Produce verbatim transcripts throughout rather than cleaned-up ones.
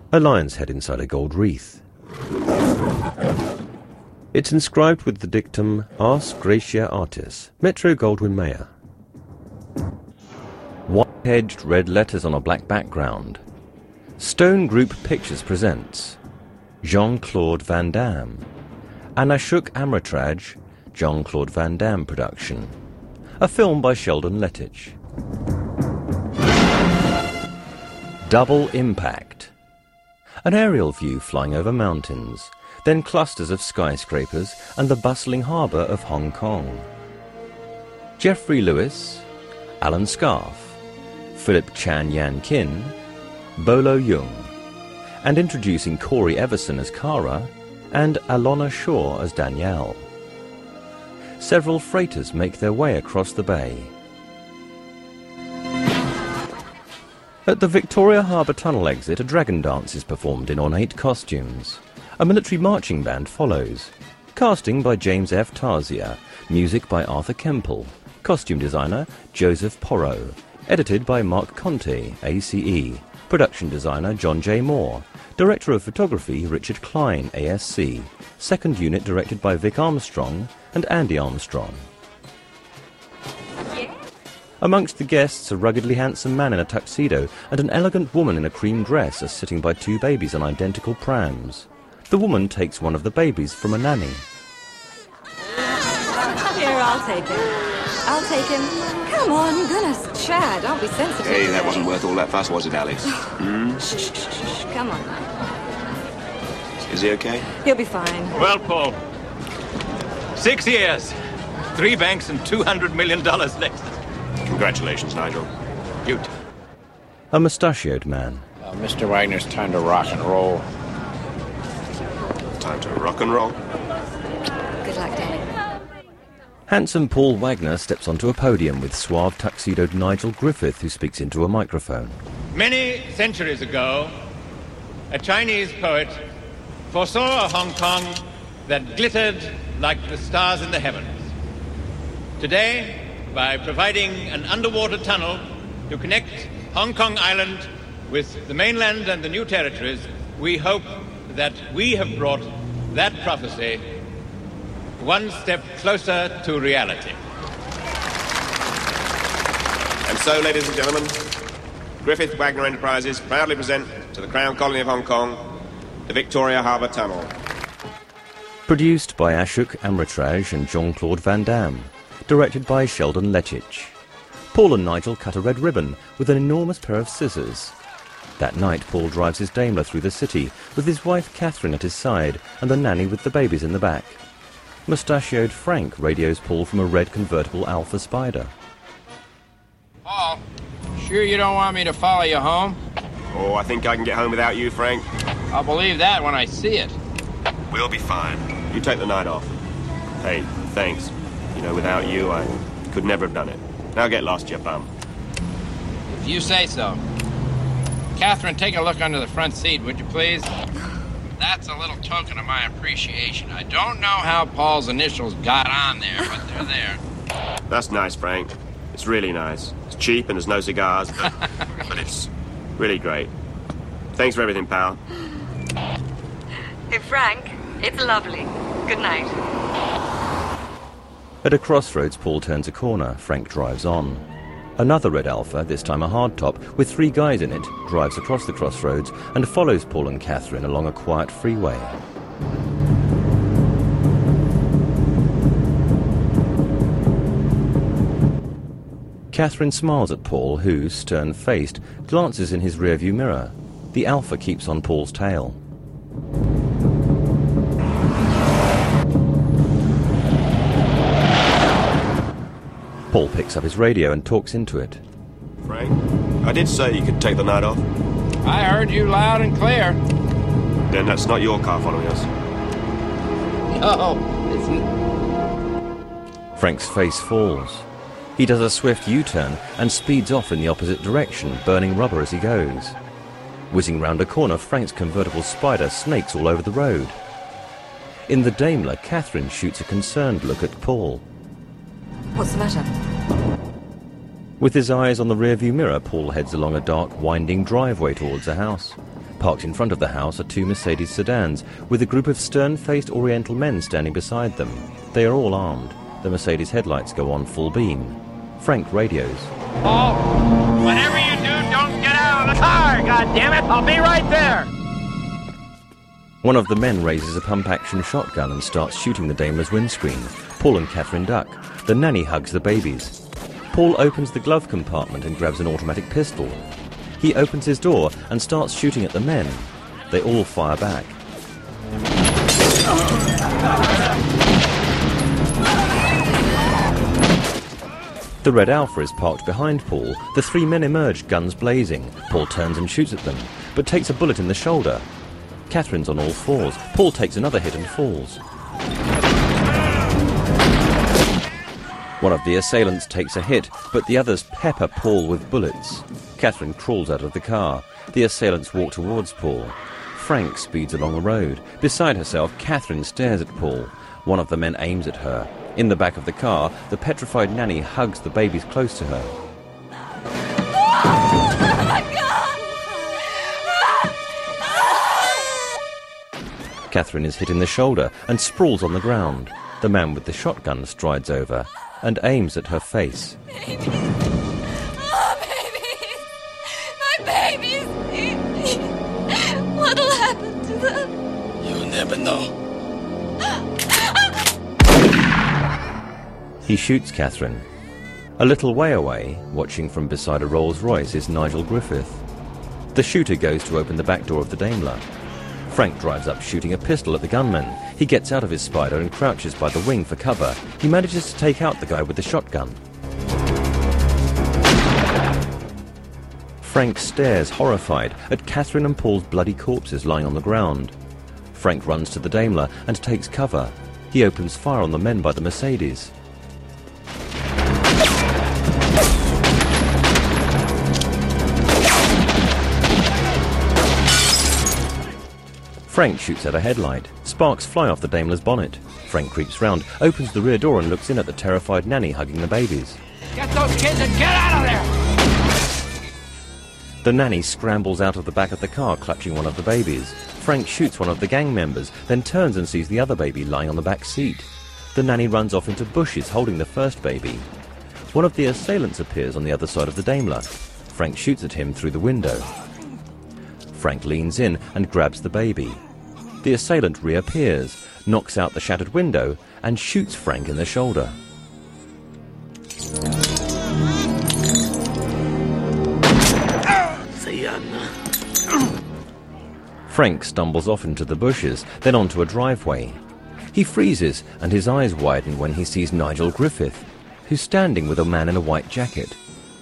A lion's head inside a gold wreath. It's inscribed with the dictum Ars Gratia Artis, Metro Goldwyn Mayer. White-edged red letters on a black background. Stone Group Pictures presents Jean-Claude Van Damme, an Ashok Amritraj, Jean-Claude Van Damme production. A film by Sheldon Lettich. Double Impact. An aerial view flying over mountains, then clusters of skyscrapers and the bustling harbour of Hong Kong. Geoffrey Lewis, Alan Scarfe, Philip Chan Yan Kin, Bolo Yeung, and introducing Corey Everson as Kara and Alona Shaw as Danielle. Several freighters make their way across the bay. At the Victoria Harbour Tunnel exit, a dragon dance is performed in ornate costumes. A military marching band follows. Casting by James F. Tarzia. Music by Arthur Kemple. Costume designer Joseph Porro. Edited by Mark Conte, A C E. Production designer John J. Moore. Director of photography Richard Klein, A S C. Second unit directed by Vic Armstrong and Andy Armstrong. Amongst the guests, a ruggedly handsome man in a tuxedo and an elegant woman in a cream dress are sitting by two babies on identical prams. The woman takes one of the babies from a nanny. Here, I'll take him. I'll take him. Come on, goodness, Chad, don't be sensitive. Hey, that today. wasn't worth all that fuss, was it, Alex? Hmm? Shh, shh, shh, shh, come on. Is he okay? He'll be fine. Well, Paul, six years, three banks and two hundred million dollars next. Congratulations, Nigel. You too. A mustachioed man. Uh, Mister Wagner's time to rock and roll. Time to rock and roll. Good luck, Danny. Handsome Paul Wagner steps onto a podium with suave tuxedoed Nigel Griffith, who speaks into a microphone. Many centuries ago, a Chinese poet foresaw a Hong Kong that glittered like the stars in the heavens. Today, by providing an underwater tunnel to connect Hong Kong Island with the mainland and the new territories, we hope that we have brought that prophecy one step closer to reality. And so, ladies and gentlemen, Griffith Wagner Enterprises proudly present to the Crown Colony of Hong Kong the Victoria Harbour Tunnel. Produced by Ashok Amritraj and Jean-Claude Van Damme. Directed by Sheldon Lettich. Paul and Nigel cut a red ribbon with an enormous pair of scissors. That night, Paul drives his Daimler through the city with his wife Catherine at his side and the nanny with the babies in the back. Mustachioed Frank radios Paul from a red convertible Alpha Spider. Paul, sure you don't want me to follow you home? Oh, I think I can get home without you, Frank. I'll believe that when I see it. We'll be fine. You take the night off. Hey, thanks. You know, without you, I could never have done it. Now get lost, you bum. If you say so. Catherine, take a look under the front seat, would you please? That's a little token of my appreciation. I don't know how Paul's initials got on there, but they're there. That's nice, Frank. It's really nice. It's cheap and there's no cigars, but, but it's really great. Thanks for everything, pal. Hey, Frank, it's lovely. Good night. At a crossroads, Paul turns a corner. Frank drives on. Another red Alpha, this time a hardtop, with three guys in it, drives across the crossroads and follows Paul and Catherine along a quiet freeway. Catherine smiles at Paul, who, stern-faced, glances in his rearview mirror. The Alpha keeps on Paul's tail. Paul picks up his radio and talks into it. Frank, I did say you could take the night off. I heard you loud and clear. Then that's not your car following us. No, it's n- Frank's face falls. He does a swift U-turn and speeds off in the opposite direction, burning rubber as he goes. Whizzing round a corner, Frank's convertible Spider snakes all over the road. In the Daimler, Catherine shoots a concerned look at Paul. What's the matter? With his eyes on the rearview mirror, Paul heads along a dark, winding driveway towards a house. Parked in front of the house are two Mercedes sedans, with a group of stern-faced Oriental men standing beside them. They are all armed. The Mercedes headlights go on full beam. Frank radios. Paul, whatever you do, don't get out of the car, goddammit! I'll be right there! One of the men raises a pump-action shotgun and starts shooting the Daimler's windscreen. Paul and Catherine duck. The nanny hugs the babies. Paul opens the glove compartment and grabs an automatic pistol. He opens his door and starts shooting at the men. They all fire back. The red Alfa is parked behind Paul. The three men emerge, guns blazing. Paul turns and shoots at them, but takes a bullet in the shoulder. Catherine's on all fours. Paul takes another hit and falls. One of the assailants takes a hit, but the others pepper Paul with bullets. Catherine crawls out of the car. The assailants walk towards Paul. Frank speeds along the road. Beside herself, Catherine stares at Paul. One of the men aims at her. In the back of the car, the petrified nanny hugs the babies close to her. Oh, my God! Catherine is hit in the shoulder and sprawls on the ground. The man with the shotgun strides over and aims at her face. Babies. Oh, babies. My babies. What'll happen to them? You'll never know. He shoots Catherine. A little way away, watching from beside a Rolls-Royce, is Nigel Griffith. The shooter goes to open the back door of the Daimler. Frank drives up shooting a pistol at the gunman. He gets out of his Spider and crouches by the wing for cover. He manages to take out the guy with the shotgun. Frank stares, horrified, at Catherine and Paul's bloody corpses lying on the ground. Frank runs to the Daimler and takes cover. He opens fire on the men by the Mercedes. Frank shoots at a headlight. Sparks fly off the Daimler's bonnet. Frank creeps round, opens the rear door and looks in at the terrified nanny hugging the babies. Get those kids and get out of there! The nanny scrambles out of the back of the car, clutching one of the babies. Frank shoots one of the gang members, then turns and sees the other baby lying on the back seat. The nanny runs off into bushes, holding the first baby. One of the assailants appears on the other side of the Daimler. Frank shoots at him through the window. Frank leans in and grabs the baby. The assailant reappears, knocks out the shattered window, and shoots Frank in the shoulder. Frank stumbles off into the bushes, then onto a driveway. He freezes, and his eyes widen when he sees Nigel Griffith, who's standing with a man in a white jacket.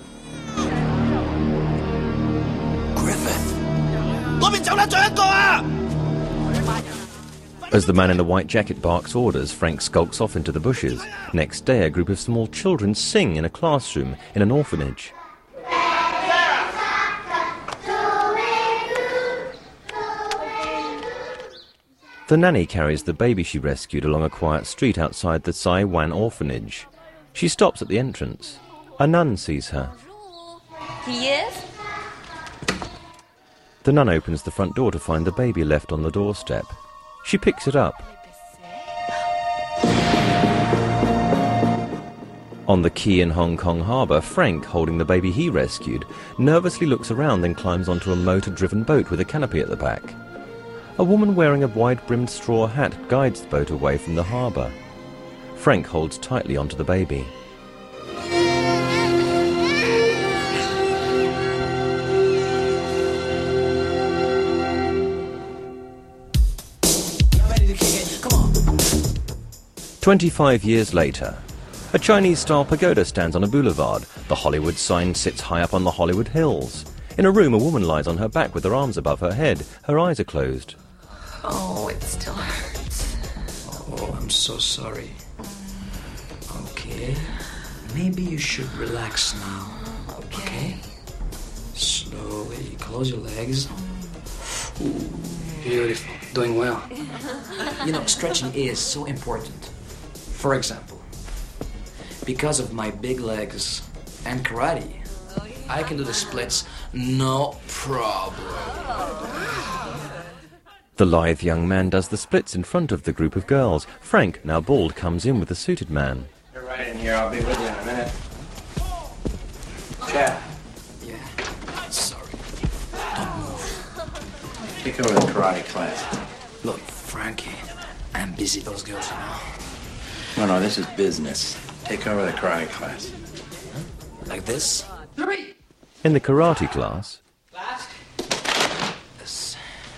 As the man in the white jacket barks orders, Frank skulks off into the bushes. Next day, a group of small children sing in a classroom in an orphanage. The nanny carries the baby she rescued along a quiet street outside the Sai Wan orphanage. She stops at the entrance. A nun sees her. He is? The nun opens the front door to find the baby left on the doorstep. She picks it up. On the quay in Hong Kong harbour, Frank, holding the baby he rescued, nervously looks around and climbs onto a motor-driven boat with a canopy at the back. A woman wearing a wide-brimmed straw hat guides the boat away from the harbour. Frank holds tightly onto the baby. Twenty-five years later, a Chinese-style pagoda stands on a boulevard. The Hollywood sign sits high up on the Hollywood Hills. In a room, a woman lies on her back with her arms above her head. Her eyes are closed. Oh, it still hurts. Oh, I'm so sorry. Okay. Maybe you should relax now. Okay. Okay? Slowly close your legs. Ooh, beautiful. Doing well. You know, stretching is so important. For example, because of my big legs and karate, I can do the splits no problem. The lithe young man does the splits in front of the group of girls. Frank, now bald, comes in with the suited man. You're right in here. I'll be with you in a minute. Chad. Yeah. Sorry. Don't move. Take over the karate class. Look, Frankie, I'm busy. Those girls, you know. No, no, this is business. Take over the karate class. Huh? Like this? Three. In the karate class... This.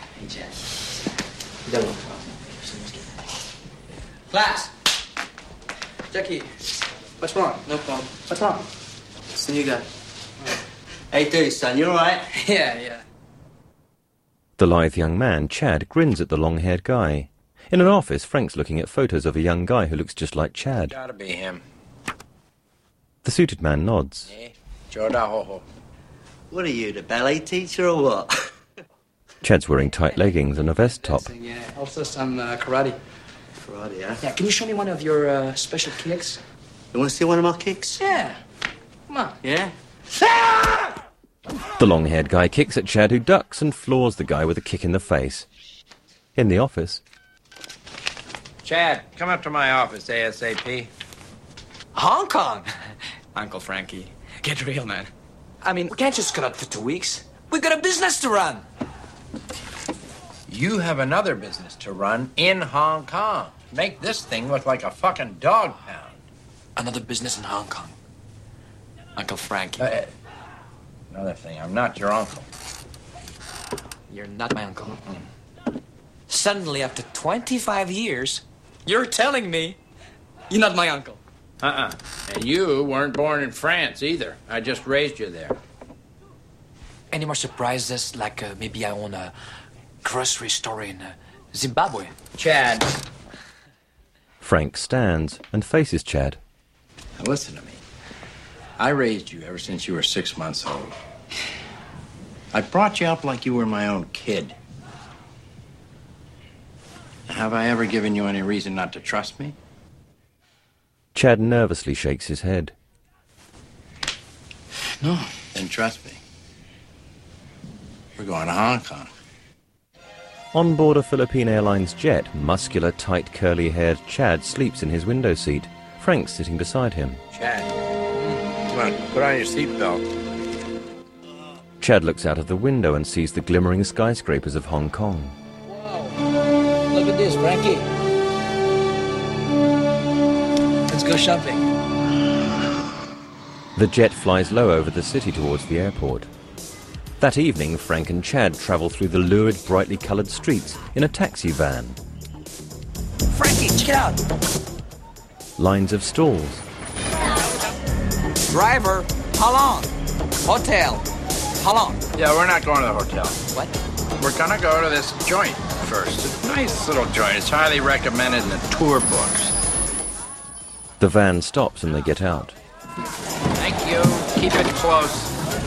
Class! Jackie, what's wrong? No problem. What's wrong? It's the new guy. Hey, dude, son, you alright? Yeah, yeah. The lithe young man, Chad, grins at the long-haired guy. In an office, Frank's looking at photos of a young guy who looks just like Chad. Gotta be him. The suited man nods. Eh? Jodahoho. What are you, the ballet teacher or what? Chad's wearing tight leggings and a vest top. Yeah, also some uh, karate. Karate, huh? Yeah, can you show me one of your uh, special kicks? You want to see one of my kicks? Yeah. Come on. Yeah? The long-haired guy kicks at Chad, who ducks and floors the guy with a kick in the face. In the office... Chad, come up to my office ASAP. Hong Kong! Uncle Frankie, get real, man. I mean, we can't just cut out for two weeks. We got a business to run. You have another business to run in Hong Kong. Make this thing look like a fucking dog pound. Another business in Hong Kong. Uncle Frankie. Uh, another thing, I'm not your uncle. You're not my uncle. Mm-mm. Suddenly, after twenty-five years, you're telling me you're not my uncle. Uh-uh. And you weren't born in France either. I just raised you there. Any more surprises, like uh, maybe I own a grocery store in uh, Zimbabwe? Chad. Frank stands and faces Chad. Now listen to me. I raised you ever since you were six months old. I brought you up like you were my own kid. Have I ever given you any reason not to trust me? Chad nervously shakes his head. No. Then trust me. We're going to Hong Kong. On board a Philippine Airlines jet, muscular, tight, curly-haired Chad sleeps in his window seat. Frank's sitting beside him. Chad, come on, put on your seatbelt. Chad looks out of the window and sees the glimmering skyscrapers of Hong Kong. Whoa, look at this, Frankie. Let's go shopping. The jet flies low over the city towards the airport. That evening, Frank and Chad travel through the lurid, brightly coloured streets in a taxi van. Frankie, check it out. Lines of stalls. Driver, how long? Hotel, how long? Yeah, we're not going to the hotel. What? We're gonna go to this joint first. It's a nice little joint. It's highly recommended in the tour books. The van stops and they get out. Thank you. Keep it close.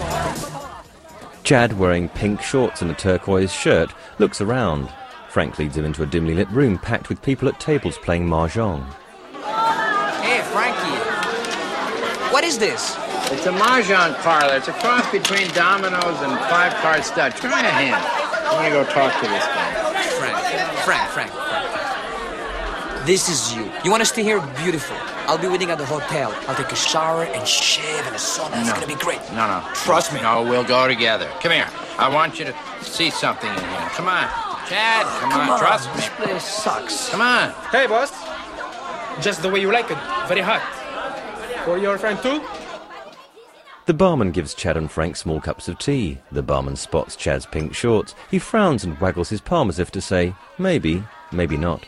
Chad, wearing pink shorts and a turquoise shirt, looks around. Frank leads him into a dimly lit room packed with people at tables playing mahjong. Hey, Frankie. What is this? It's a mahjong parlor. It's a cross between dominoes and five-card stud. Try a hand. I'm gonna go talk to this guy. Frank, Frank, Frank, Frank. This is you. You want to stay here? Beautiful. I'll be waiting at the hotel. I'll take a shower and shave and a sauna. It's No. gonna be great. No, no. Trust me. No, we'll go together. Come here. I want you to see something in here. Come on. Chad, come, Come on. on. Trust me. This place sucks. Come on. Hey, boss. Just the way you like it. Very hot. For your friend, too? The barman gives Chad and Frank small cups of tea. The barman spots Chad's pink shorts. He frowns and waggles his palm as if to say, maybe, maybe not.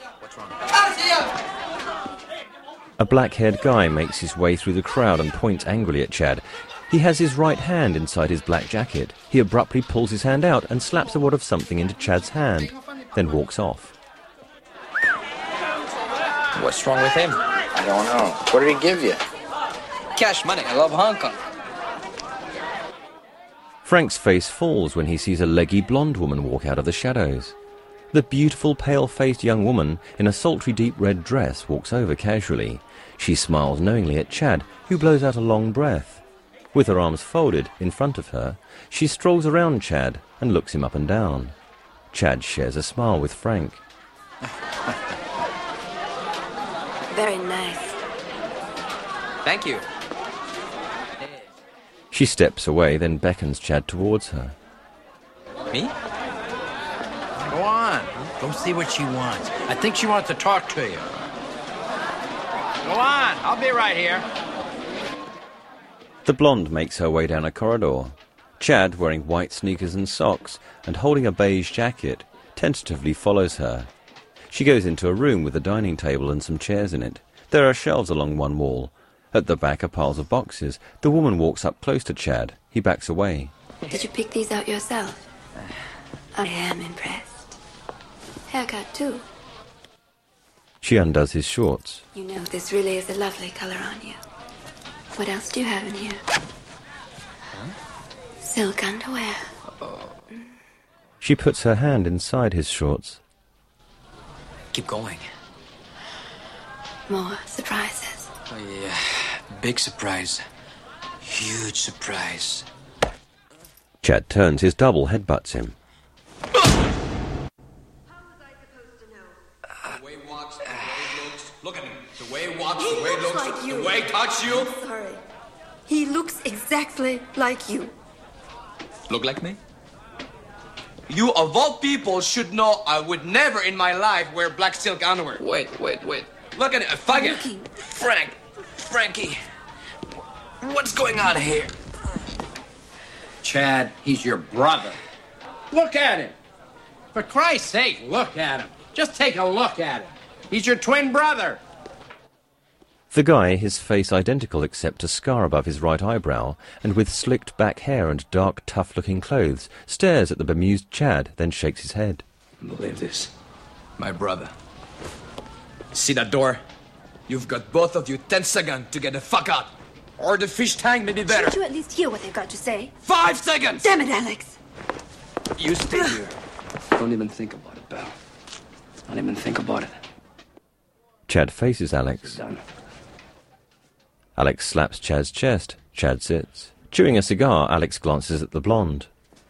A black-haired guy makes his way through the crowd and points angrily at Chad. He has his right hand inside his black jacket. He abruptly pulls his hand out and slaps a wad of something into Chad's hand, then walks off. What's wrong with him? I don't know. What did he give you? Cash money. I love Hong Kong. Frank's face falls when he sees a leggy blonde woman walk out of the shadows. The beautiful, pale-faced young woman in a sultry deep red dress walks over casually. She smiles knowingly at Chad, who blows out a long breath. With her arms folded in front of her, she strolls around Chad and looks him up and down. Chad shares a smile with Frank. Very nice. Thank you. She steps away, then beckons Chad towards her. Me? Go on. Go see what she wants. I think she wants to talk to you. Go on. I'll be right here. The blonde makes her way down a corridor. Chad, wearing white sneakers and socks and holding a beige jacket, tentatively follows her. She goes into a room with a dining table and some chairs in it. There are shelves along one wall. At the back are piles of boxes. The woman walks up close to Chad. He backs away. Did you pick these out yourself? I am impressed. Haircut, too. She undoes his shorts. You know, this really is a lovely color on you. What else do you have in here? Huh? Silk underwear. Oh. She puts her hand inside his shorts. Keep going. More surprises. Oh, yeah. Big surprise. Huge surprise. Chad turns. His double headbutts him. The way he walks, the way he looks. Look at him. The way he walks, the way he looks, like you. the way he touches you. I'm sorry. He looks exactly like you. Look like me? You, of all people, should know I would never in my life wear black silk underwear. Wait, wait, wait. Look at it, a faggot. Looking. Frank, Frankie, what's going on here? Chad, he's your brother. Look at him. For Christ's sake, look at him. Just take a look at him. He's your twin brother. The guy, his face identical except a scar above his right eyebrow, and with slicked back hair and dark, tough-looking clothes, stares at the bemused Chad, then shakes his head. Believe this. My brother. See that door? You've got both of you ten seconds to get the fuck out. Or the fish tank may be better. Can't you at least hear what they've got to say? Five seconds! Damn it, Alex! You stay here. Don't even think about it, pal. Don't even think about it. Chad faces Alex. Done. Alex slaps Chad's chest. Chad sits. Chewing a cigar, Alex glances at the blonde.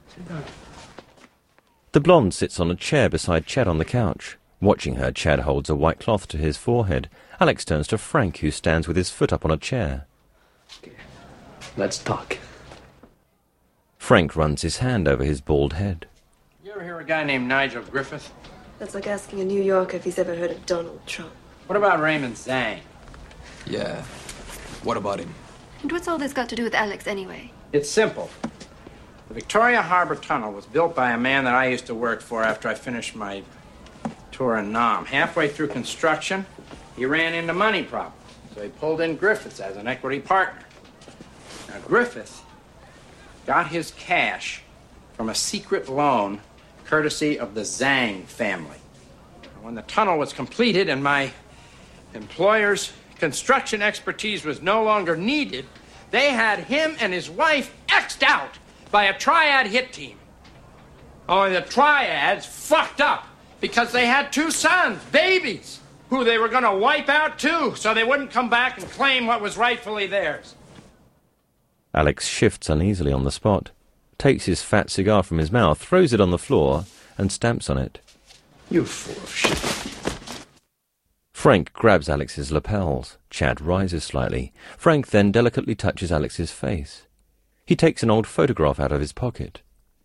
The blonde sits on a chair beside Chad on the couch. Watching her, Chad holds a white cloth to his forehead. Alex turns to Frank, who stands with his foot up on a chair. Okay. Let's talk. Frank runs his hand over his bald head. You ever hear of a guy named Nigel Griffith? That's like asking a New Yorker if he's ever heard of Donald Trump. What about Raymond Zhang? Yeah. What about him? And what's all this got to do with Alex, anyway? It's simple. The Victoria Harbor Tunnel was built by a man that I used to work for after I finished my tour in Nam. Halfway through construction, he ran into money problems, so he pulled in Griffiths as an equity partner. Now, Griffith got his cash from a secret loan courtesy of the Zhang family. When the tunnel was completed and my employer's construction expertise was no longer needed, they had him and his wife X'd out by a triad hit team. Only the triads fucked up because they had two sons, babies, who they were going to wipe out too, so they wouldn't come back and claim what was rightfully theirs. Alex shifts uneasily on the spot, takes his fat cigar from his mouth, throws it on the floor, and stamps on it. You fool of shit. Frank grabs Alex's lapels. Chad rises slightly. Frank then delicately touches Alex's face. He takes an old photograph out of his pocket.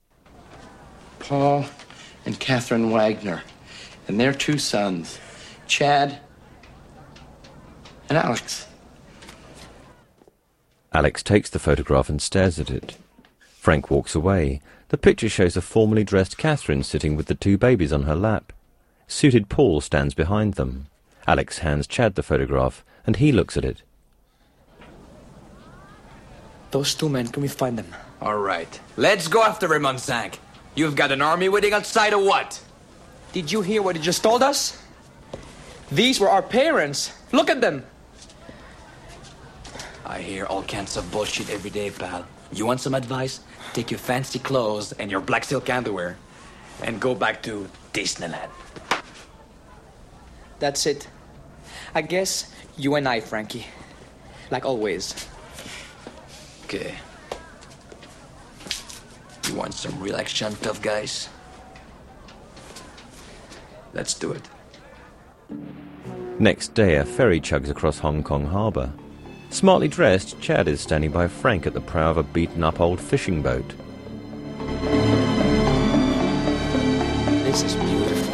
Paul and Catherine Wagner, and their two sons, Chad and Alex. Alex takes the photograph and stares at it. Frank walks away. The picture shows a formally dressed Catherine sitting with the two babies on her lap. Suited Paul stands behind them. Alex hands Chad the photograph, and he looks at it. Those two men, can we find them? All right. Let's go after Raymond Zhang. You've got an army waiting outside or what? Did you hear what he just told us? These were our parents. Look at them. I hear all kinds of bullshit every day, pal. You want some advice? Take your fancy clothes and your black silk underwear and go back to Disneyland. That's it. I guess you and I, Frankie. Like always. Okay. You want some real action, tough guys? Let's do it. Next day, a ferry chugs across Hong Kong harbour. Smartly dressed, Chad is standing by Frank at the prow of a beaten-up old fishing boat. This is beautiful.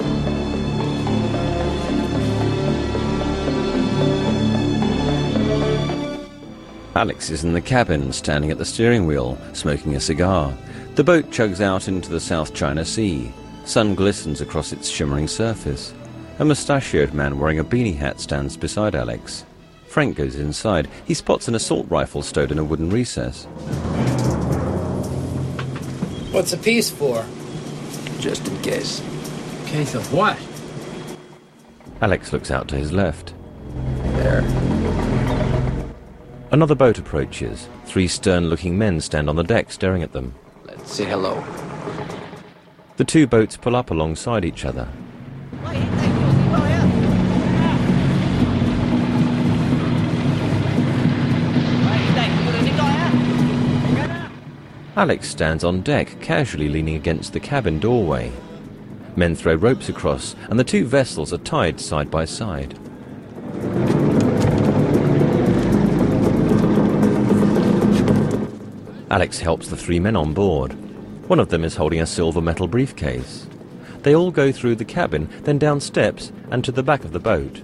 Alex is in the cabin, standing at the steering wheel, smoking a cigar. The boat chugs out into the South China Sea. Sun glistens across its shimmering surface. A mustachioed man wearing a beanie hat stands beside Alex. Frank goes inside. He spots an assault rifle stowed in a wooden recess. What's a piece for? Just in case. Case of what? Alex looks out to his left. There. Another boat approaches. Three stern-looking men stand on the deck staring at them. Let's say hello. The two boats pull up alongside each other. Alex stands on deck, casually leaning against the cabin doorway. Men throw ropes across, and the two vessels are tied side by side. Alex helps the three men on board. One of them is holding a silver metal briefcase. They all go through the cabin, then down steps and to the back of the boat.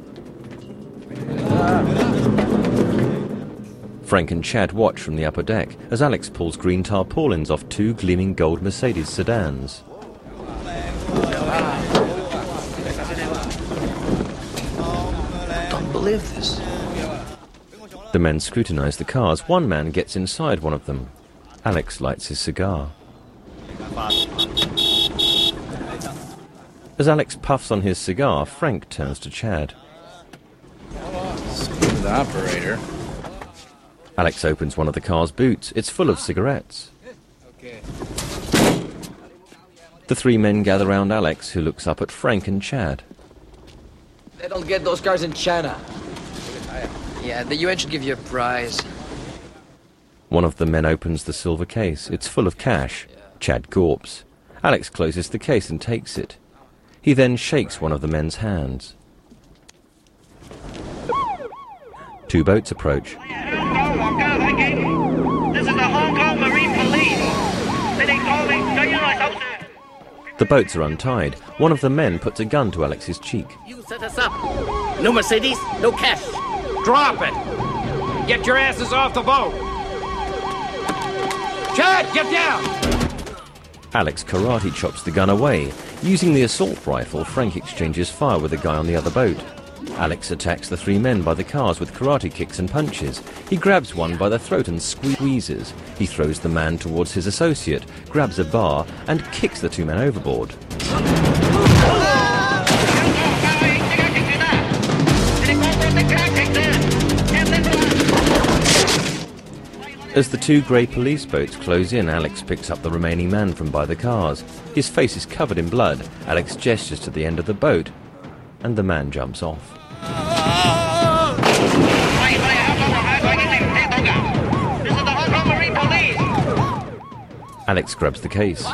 Frank and Chad watch from the upper deck as Alex pulls green tarpaulins off two gleaming gold Mercedes sedans. Don't believe this. The men scrutinize the cars. One man gets inside one of them. Alex lights his cigar. As Alex puffs on his cigar, Frank turns to Chad. The operator. Alex opens one of the car's boots. It's full of cigarettes. The three men gather round Alex, who looks up at Frank and Chad. They don't get those cars in China. Yeah, the U N should give you a prize. One of the men opens the silver case. It's full of cash. Chad gawps. Alex closes the case and takes it. He then shakes one of the men's hands. Two boats approach. This is the Hong Kong Marine Police. The boats are untied. One of the men puts a gun to Alex's cheek. You set us up. No Mercedes, no cash. Drop it! Get your asses off the boat! Chad, get down! Alex karate chops the gun away. Using the assault rifle, Frank exchanges fire with the guy on the other boat. Alex attacks the three men by the cars with karate kicks and punches. He grabs one by the throat and squeezes. He throws the man towards his associate, grabs a bar, and kicks the two men overboard. As the two grey police boats close in, Alex picks up the remaining man from by the cars. His face is covered in blood. Alex gestures to the end of the boat, and the man jumps off. This is the Hong Kong Marine Police. Alex grabs the case.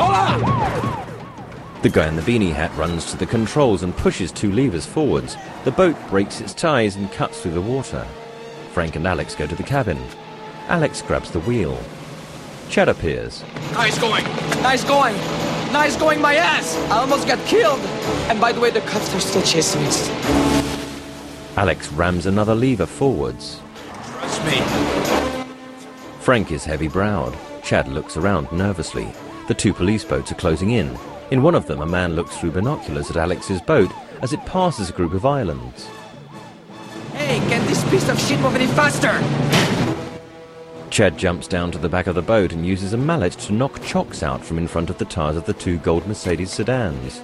The guy in the beanie hat runs to the controls and pushes two levers forwards. The boat breaks its ties and cuts through the water. Frank and Alex go to the cabin. Alex grabs the wheel. Chad appears. Nice going. Nice going. Nice going, my ass. I almost got killed. And by the way, the cops are still chasing us. Alex rams another lever forwards. Trust me. Frank is heavy-browed. Chad looks around nervously. The two police boats are closing in. In one of them, a man looks through binoculars at Alex's boat as it passes a group of islands. Hey, can this piece of shit move any faster? Chad jumps down to the back of the boat and uses a mallet to knock chocks out from in front of the tires of the two gold Mercedes sedans.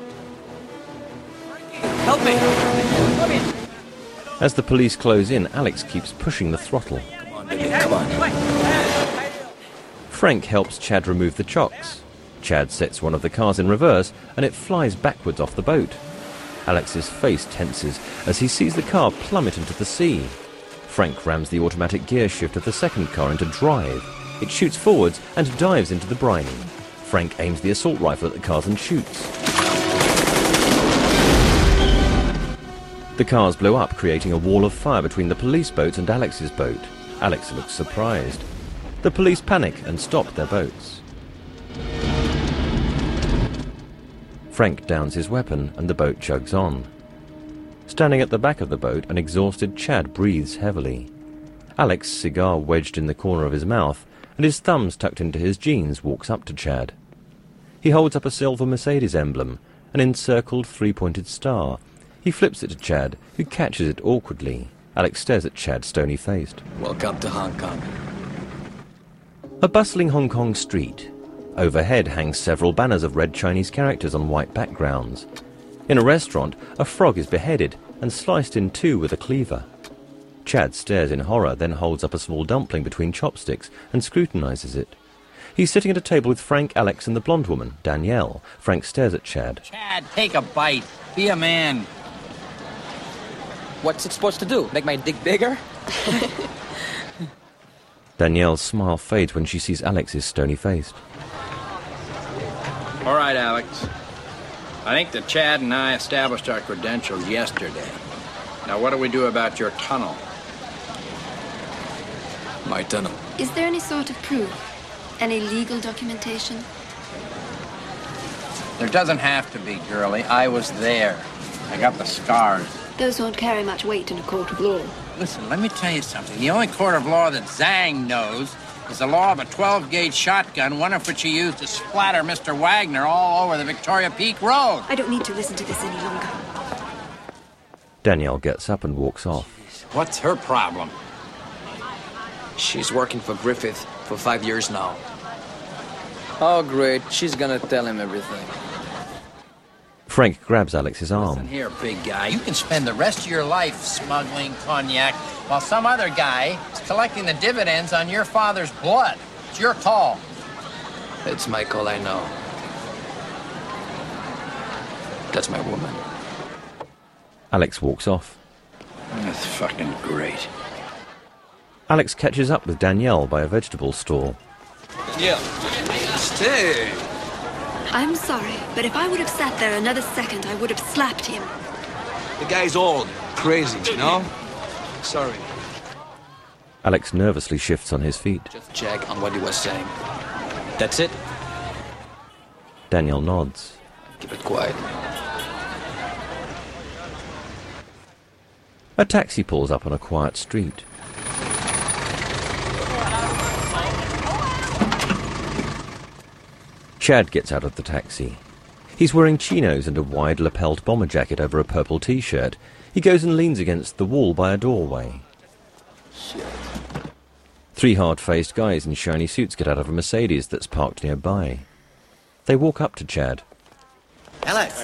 Help me! Help me! As the police close in, Alex keeps pushing the throttle. Come on, baby, come on. Frank helps Chad remove the chocks. Chad sets one of the cars in reverse and it flies backwards off the boat. Alex's face tenses as he sees the car plummet into the sea. Frank rams the automatic gear shift of the second car into drive. It shoots forwards and dives into the briny. Frank aims the assault rifle at the cars and shoots. The cars blow up, creating a wall of fire between the police boats and Alex's boat. Alex looks surprised. The police panic and stop their boats. Frank downs his weapon and the boat chugs on. Standing at the back of the boat, an exhausted Chad breathes heavily. Alex, cigar wedged in the corner of his mouth and his thumbs tucked into his jeans, walks up to Chad. He holds up a silver Mercedes emblem, an encircled three-pointed star. He flips it to Chad, who catches it awkwardly. Alex stares at Chad, stony-faced. Welcome to Hong Kong. A bustling Hong Kong street. Overhead hang several banners of red Chinese characters on white backgrounds. In a restaurant, a frog is beheaded and sliced in two with a cleaver. Chad stares in horror, then holds up a small dumpling between chopsticks and scrutinizes it. He's sitting at a table with Frank, Alex, and the blonde woman, Danielle. Frank stares at Chad. Chad, take a bite. Be a man. What's it supposed to do? Make my dick bigger? Danielle's smile fades when she sees Alex's stony-faced. All right, Alex. I think that Chad and I established our credentials yesterday. Now, what do we do about your tunnel? My tunnel. Is there any sort of proof? Any legal documentation? There doesn't have to be, girlie. I was there. I got the scars. Those won't carry much weight in a court of law. Listen, let me tell you something. The only court of law that Zhang knows is the law of a twelve-gauge shotgun, one of which he used to splatter Mister Wagner all over the Victoria Peak Road. I don't need to listen to this any longer. Danielle gets up and walks off. What's her problem? She's working for Griffith for five years now. Oh, great. She's gonna tell him everything. Frank grabs Alex's arm. Listen here, big guy. You can spend the rest of your life smuggling cognac while some other guy is collecting the dividends on your father's blood. It's your call. It's my call, I know. That's my woman. Alex walks off. That's fucking great. Alex catches up with Danielle by a vegetable stall. Danielle, stay. I'm sorry, but if I would have sat there another second, I would have slapped him. The guy's old, crazy, you know? Sorry. Alex nervously shifts on his feet. Just check on what he was saying. That's it? Danielle nods. Keep it quiet. A taxi pulls up on a quiet street. Chad gets out of the taxi. He's wearing chinos and a wide lapelled bomber jacket over a purple t-shirt. He goes and leans against the wall by a doorway. Shit. Three hard-faced guys in shiny suits get out of a Mercedes that's parked nearby. They walk up to Chad. Alex,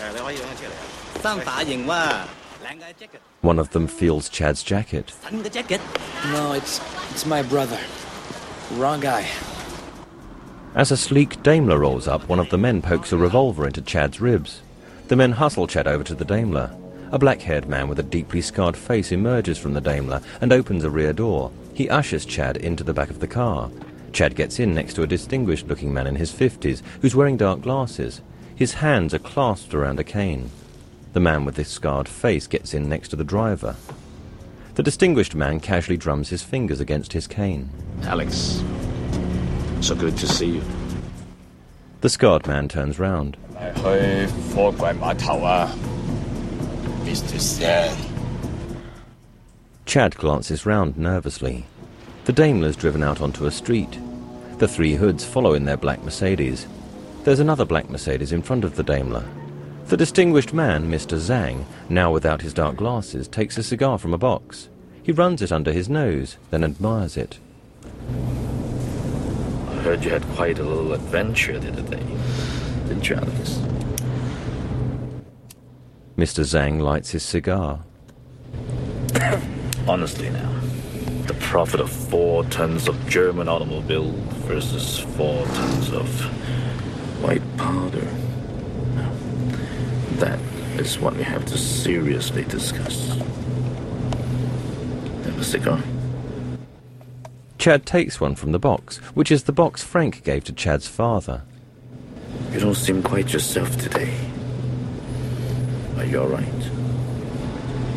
One of them feels Chad's jacket. No, it's it's my brother. Wrong guy. As a sleek Daimler rolls up, one of the men pokes a revolver into Chad's ribs. The men hustle Chad over to the Daimler. A black-haired man with a deeply scarred face emerges from the Daimler and opens a rear door. He ushers Chad into the back of the car. Chad gets in next to a distinguished-looking man in his fifties who's wearing dark glasses. His hands are clasped around a cane. The man with the scarred face gets in next to the driver. The distinguished man casually drums his fingers against his cane. Alex, so good to see you. The scarred man turns round. Mister Zhang. Chad glances round nervously. The Daimler's driven out onto a street. The three hoods follow in their black Mercedes. There's another black Mercedes in front of the Daimler. The distinguished man, Mister Zhang, now without his dark glasses, takes a cigar from a box. He runs it under his nose, then admires it. I heard you had quite a little adventure the other day, didn't you, Alex? Mister Zhang lights his cigar. Honestly now, the profit of four tons of German automobile versus four tons of white powder. That is what we have to seriously discuss. Have a cigar? Chad takes one from the box, which is the box Frank gave to Chad's father. You don't seem quite yourself today. Are you all right?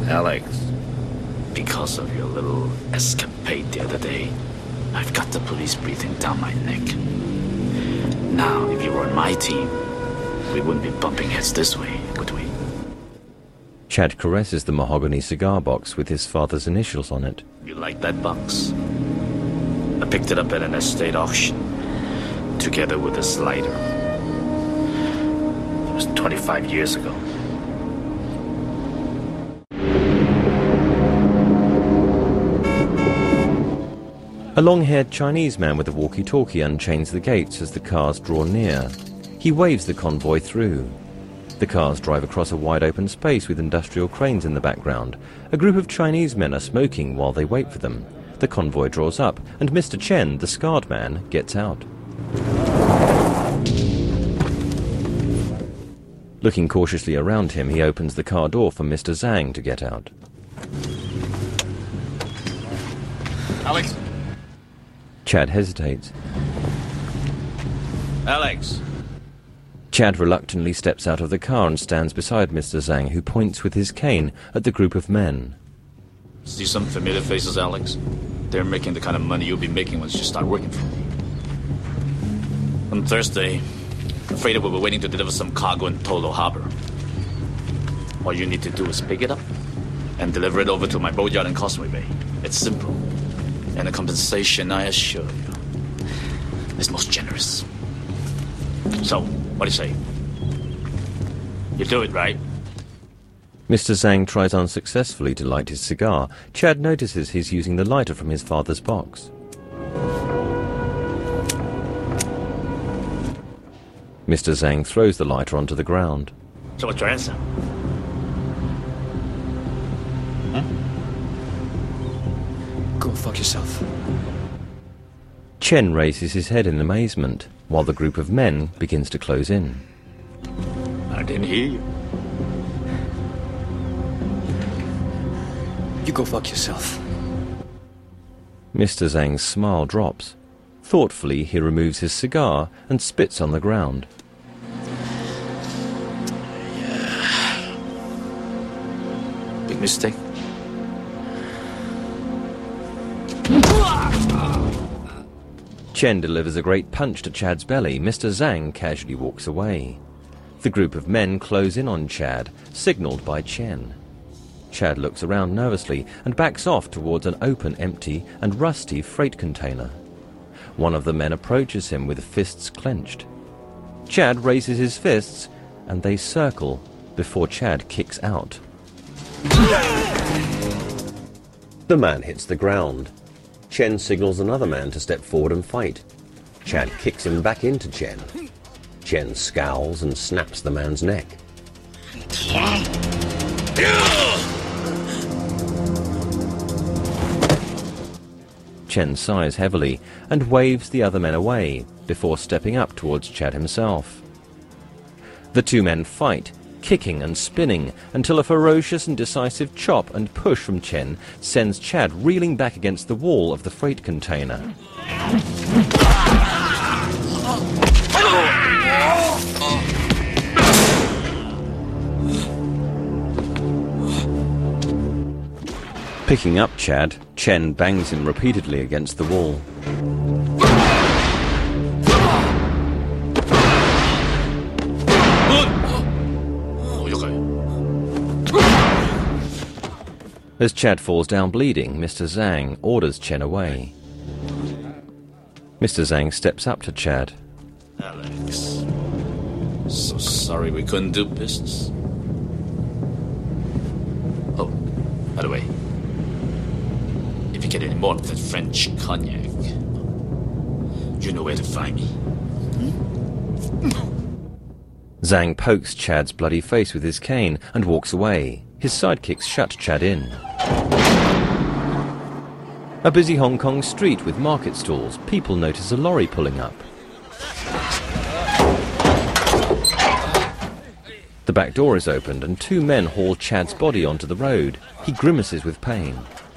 Alex, because of your little escapade the other day, I've got the police breathing down my neck. Now, if you were on my team, we wouldn't be bumping heads this way, would we? Chad caresses the mahogany cigar box with his father's initials on it. You like that box? I picked it up at an estate auction, together with this lighter. It was twenty-five years ago. A long-haired Chinese man with a walkie-talkie unchains the gates as the cars draw near. He waves the convoy through. The cars drive across a wide-open space with industrial cranes in the background. A group of Chinese men are smoking while they wait for them. The convoy draws up, and Mister Chen, the scarred man, gets out. Looking cautiously around him, he opens the car door for Mister Zhang to get out. Alex? Chad hesitates. Alex! Chad reluctantly steps out of the car and stands beside Mister Zhang, who points with his cane at the group of men. See some familiar faces, Alex? They're making the kind of money you'll be making once you start working for me. On Thursday, Freighter will be waiting to deliver some cargo in Tolo Harbor. All you need to do is pick it up and deliver it over to my boatyard in Causeway Bay. It's simple. And the compensation, I assure you, is most generous. So, what do you say? You do it, right? Mister Zhang tries unsuccessfully to light his cigar. Chad notices he's using the lighter from his father's box. Mister Zhang throws the lighter onto the ground. So what's your answer? Huh? Go fuck yourself. Chen raises his head in amazement, while the group of men begins to close in. I didn't hear you. You go fuck yourself. Mister Zhang's smile drops. Thoughtfully, he removes his cigar and spits on the ground. Yeah. Big mistake. Chen delivers a great punch to Chad's belly. Mister Zhang casually walks away. The group of men close in on Chad, signalled by Chen. Chad looks around nervously and backs off towards an open, empty and rusty freight container. One of the men approaches him with fists clenched. Chad raises his fists and they circle before Chad kicks out. The man hits the ground. Chen signals another man to step forward and fight. Chad kicks him back into Chen. Chen scowls and snaps the man's neck. Chen sighs heavily and waves the other men away before stepping up towards Chad himself. The two men fight, kicking and spinning, until a ferocious and decisive chop and push from Chen sends Chad reeling back against the wall of the freight container. Picking up Chad, Chen bangs him repeatedly against the wall. As Chad falls down bleeding, Mister Zhang orders Chen away. Mister Zhang steps up to Chad. Alex, so sorry we couldn't do business. Oh, by the way, if you get any more of that French cognac, you know where to find me. Zhang pokes Chad's bloody face with his cane and walks away. His sidekicks shut Chad in. A busy Hong Kong street with market stalls. People notice a lorry pulling up. The back door is opened and two men haul Chad's body onto the road. He grimaces with pain.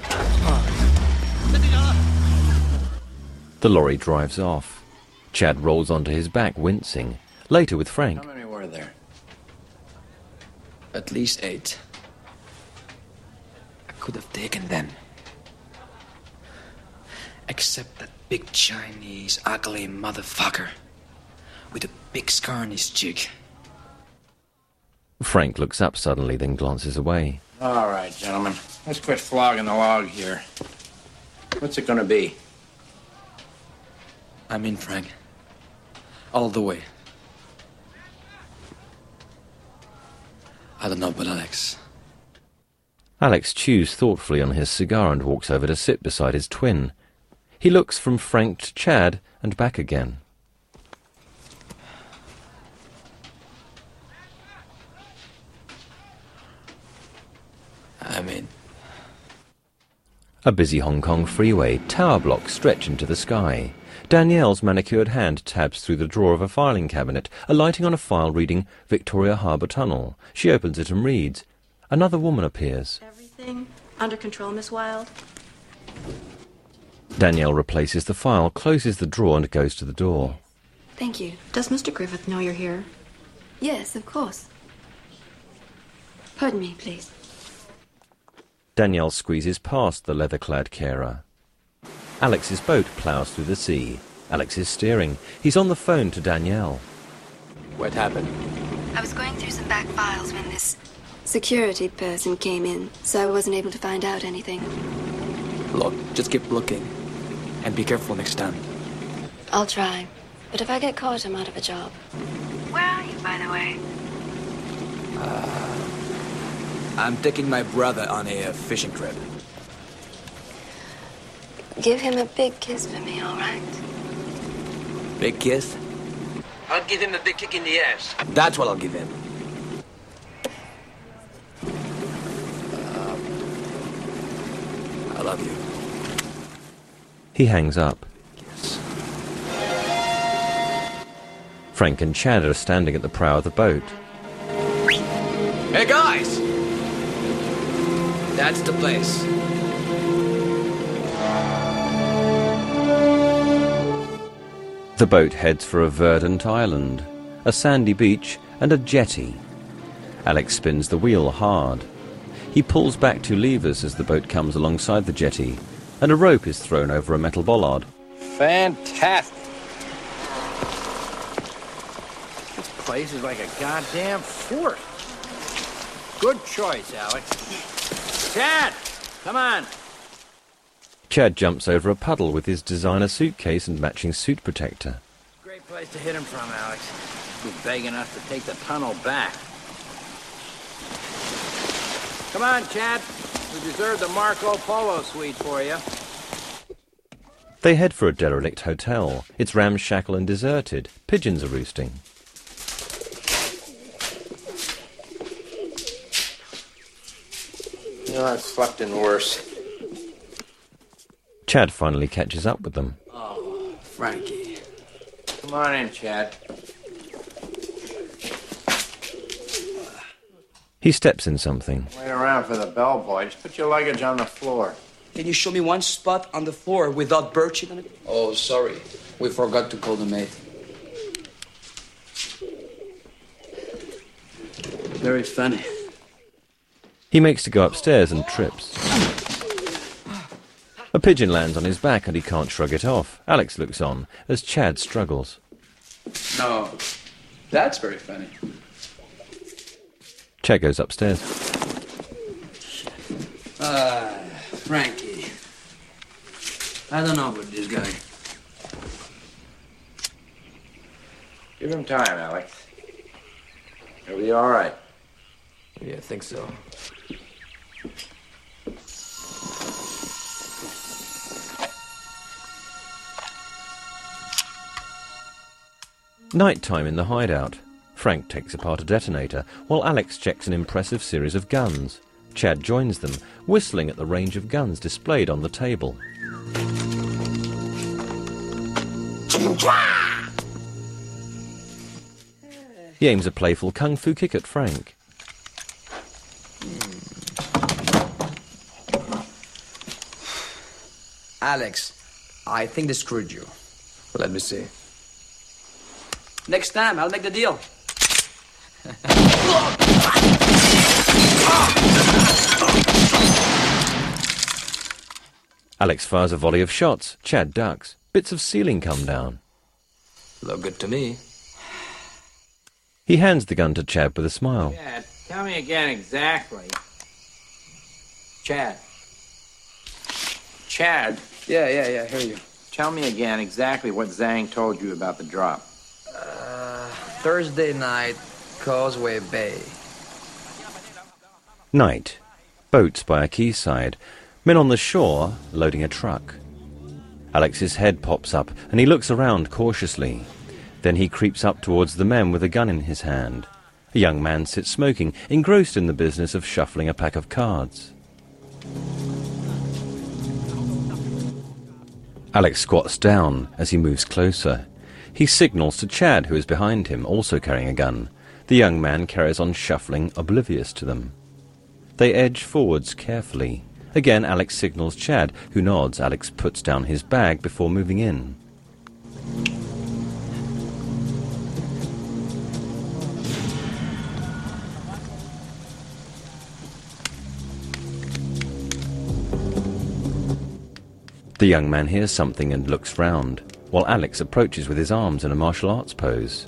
The lorry drives off. Chad rolls onto his back, wincing. Later with Frank. How many were there? At least eight. could have taken them. Except that big Chinese ugly motherfucker with a big scar on his cheek. Frank looks up suddenly, then glances away. All right, gentlemen. Let's quit flogging the log here. What's it gonna be? I'm in, Frank. All the way. I don't know about Alex. Alex chews thoughtfully on his cigar and walks over to sit beside his twin. He looks from Frank to Chad and back again. I'm in. A busy Hong Kong freeway, tower blocks stretch into the sky. Danielle's manicured hand tabs through the drawer of a filing cabinet, alighting on a file reading Victoria Harbour Tunnel. She opens it and reads. Another woman appears. Everything under control, Miss Wilde? Danielle replaces the file, closes the drawer and goes to the door. Thank you. Does Mister Griffith know you're here? Yes, of course. Pardon me, please. Danielle squeezes past the leather-clad carer. Alex's boat ploughs through the sea. Alex is steering. He's on the phone to Danielle. What happened? I was going through some back files when this security person came in, so I wasn't able to find out anything. Look, just keep looking. And be careful next time. I'll try. But if I get caught, I'm out of a job. Where are you, by the way? Uh, I'm taking my brother on a uh, fishing trip. Give him a big kiss for me, all right? Big kiss? I'll give him a big kick in the ass. That's what I'll give him. Uh, I love you. He hangs up. Yes. Frank and Chad are standing at the prow of the boat. Hey, guys! That's the place. The boat heads for a verdant island, a sandy beach and a jetty. Alex spins the wheel hard. He pulls back two levers as the boat comes alongside the jetty, and a rope is thrown over a metal bollard. Fantastic. This place is like a goddamn fort. Good choice, Alex. Chad, come on. Chad jumps over a puddle with his designer suitcase and matching suit protector. Great place to hit him from, Alex. He's begging us to take the tunnel back. Come on, Chad. We reserved the Marco Polo suite for you. They head for a derelict hotel. It's ramshackle and deserted. Pigeons are roosting. You know, it's fucking worse. Chad finally catches up with them. Oh, Frankie. Come on in, Chad. He steps in something. Wait around for the bellboy. Just put your luggage on the floor. Can you show me one spot on the floor without birching on it? Oh, sorry. We forgot to call the maid. Very funny. He makes to go upstairs and trips. A pigeon lands on his back and he can't shrug it off. Alex looks on as Chad struggles. No, that's very funny. Chad goes upstairs. Ah, uh, Frankie. I don't know about this guy. Give him time, Alex. He'll be all right. Yeah, I think so. Nighttime in the hideout. Frank takes apart a detonator, while Alex checks an impressive series of guns. Chad joins them, whistling at the range of guns displayed on the table. He aims a playful kung fu kick at Frank. Alex, I think they screwed you. Let me see. Next time, I'll make the deal. Alex fires a volley of shots. Chad ducks. Bits of ceiling come down. Look good to me. He hands the gun to Chad with a smile. Chad, tell me again exactly. Chad. Chad. Yeah, yeah, yeah, I hear you. Tell me again exactly what Zhang told you about the drop. Uh, Thursday night, Causeway Bay. Night. Boats by a quayside. Men on the shore loading a truck. Alex's head pops up and he looks around cautiously. Then he creeps up towards the men with a gun in his hand. A young man sits smoking, engrossed in the business of shuffling a pack of cards. Alex squats down as he moves closer. He signals to Chad, who is behind him, also carrying a gun. The young man carries on shuffling, oblivious to them. They edge forwards carefully. Again, Alex signals Chad, who nods. Alex puts down his bag before moving in. The young man hears something and looks round, while Alex approaches with his arms in a martial arts pose.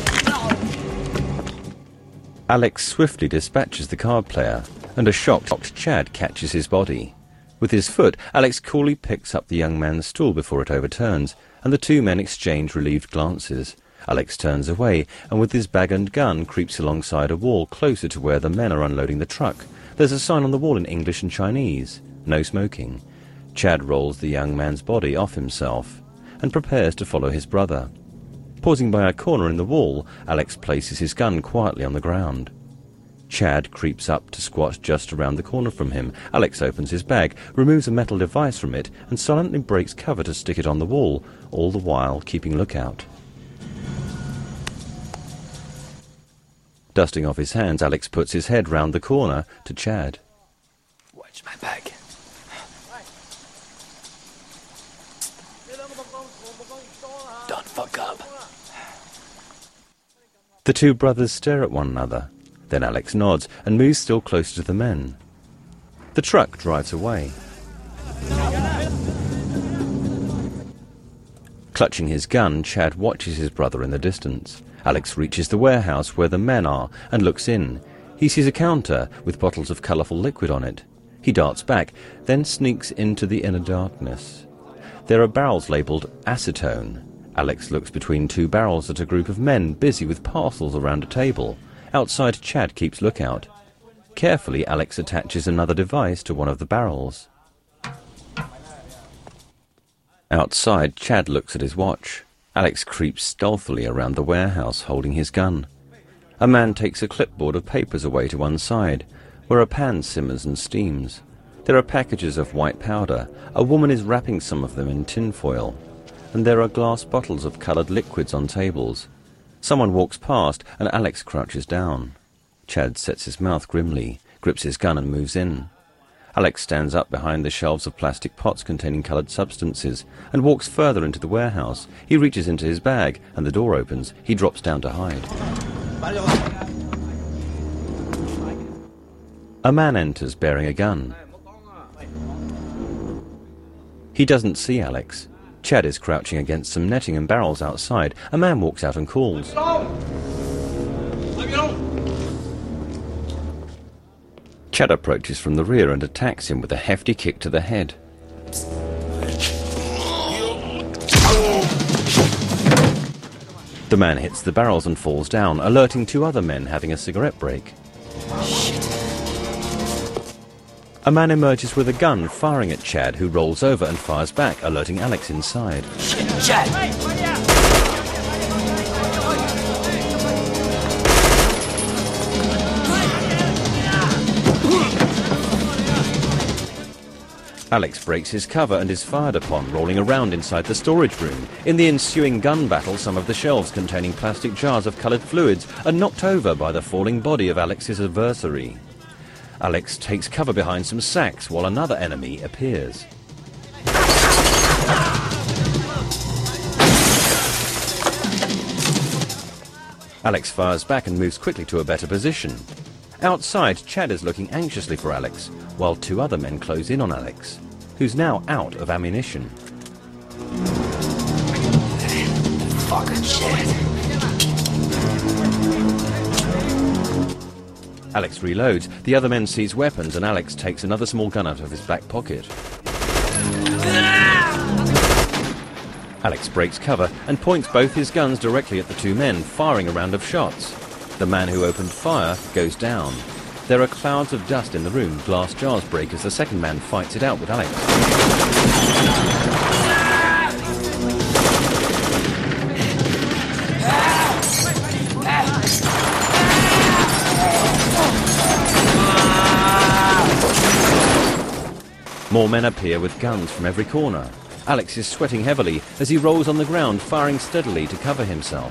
Alex swiftly dispatches the card player, and a shocked Chad catches his body. With his foot, Alex coolly picks up the young man's stool before it overturns, and the two men exchange relieved glances. Alex turns away, and with his bag and gun creeps alongside a wall closer to where the men are unloading the truck. There's a sign on the wall in English and Chinese, "No smoking." Chad rolls the young man's body off himself and prepares to follow his brother. Pausing by a corner in the wall, Alex places his gun quietly on the ground. Chad creeps up to squat just around the corner from him. Alex opens his bag, removes a metal device from it, and silently breaks cover to stick it on the wall, all the while keeping lookout. Dusting off his hands, Alex puts his head round the corner to Chad. Watch my bag. Don't fuck up. The two brothers stare at one another. Then Alex nods and moves still closer to the men. The truck drives away. Clutching his gun, Chad watches his brother in the distance. Alex reaches the warehouse where the men are and looks in. He sees a counter with bottles of colourful liquid on it. He darts back, then sneaks into the inner darkness. There are barrels labelled acetone. Alex looks between two barrels at a group of men busy with parcels around a table. Outside, Chad keeps lookout. Carefully, Alex attaches another device to one of the barrels. Outside, Chad looks at his watch. Alex creeps stealthily around the warehouse, holding his gun. A man takes a clipboard of papers away to one side, where a pan simmers and steams. There are packages of white powder. A woman is wrapping some of them in tinfoil. And there are glass bottles of coloured liquids on tables. Someone walks past, and Alex crouches down. Chad sets his mouth grimly, grips his gun and moves in. Alex stands up behind the shelves of plastic pots containing coloured substances and walks further into the warehouse. He reaches into his bag, and the door opens. He drops down to hide. A man enters bearing a gun. He doesn't see Alex. Chad is crouching against some netting and barrels outside. A man walks out and calls. Chad approaches from the rear and attacks him with a hefty kick to the head. The man hits the barrels and falls down, alerting two other men having a cigarette break. A man emerges with a gun, firing at Chad, who rolls over and fires back, alerting Alex inside. Shit, Chad! Alex breaks his cover and is fired upon, rolling around inside the storage room. In the ensuing gun battle, some of the shelves containing plastic jars of coloured fluids are knocked over by the falling body of Alex's adversary. Alex takes cover behind some sacks while another enemy appears. Alex fires back and moves quickly to a better position. Outside, Chad is looking anxiously for Alex, while two other men close in on Alex. who's now out of ammunition. Fucking shit. Alex reloads. The other men seize weapons, and Alex takes another small gun out of his back pocket. Alex breaks cover and points both his guns directly at the two men, firing a round of shots. The man who opened fire goes down. There are clouds of dust in the room. Glass jars break as the second man fights it out with Alex. More men appear with guns from every corner. Alex is sweating heavily as he rolls on the ground, firing steadily to cover himself.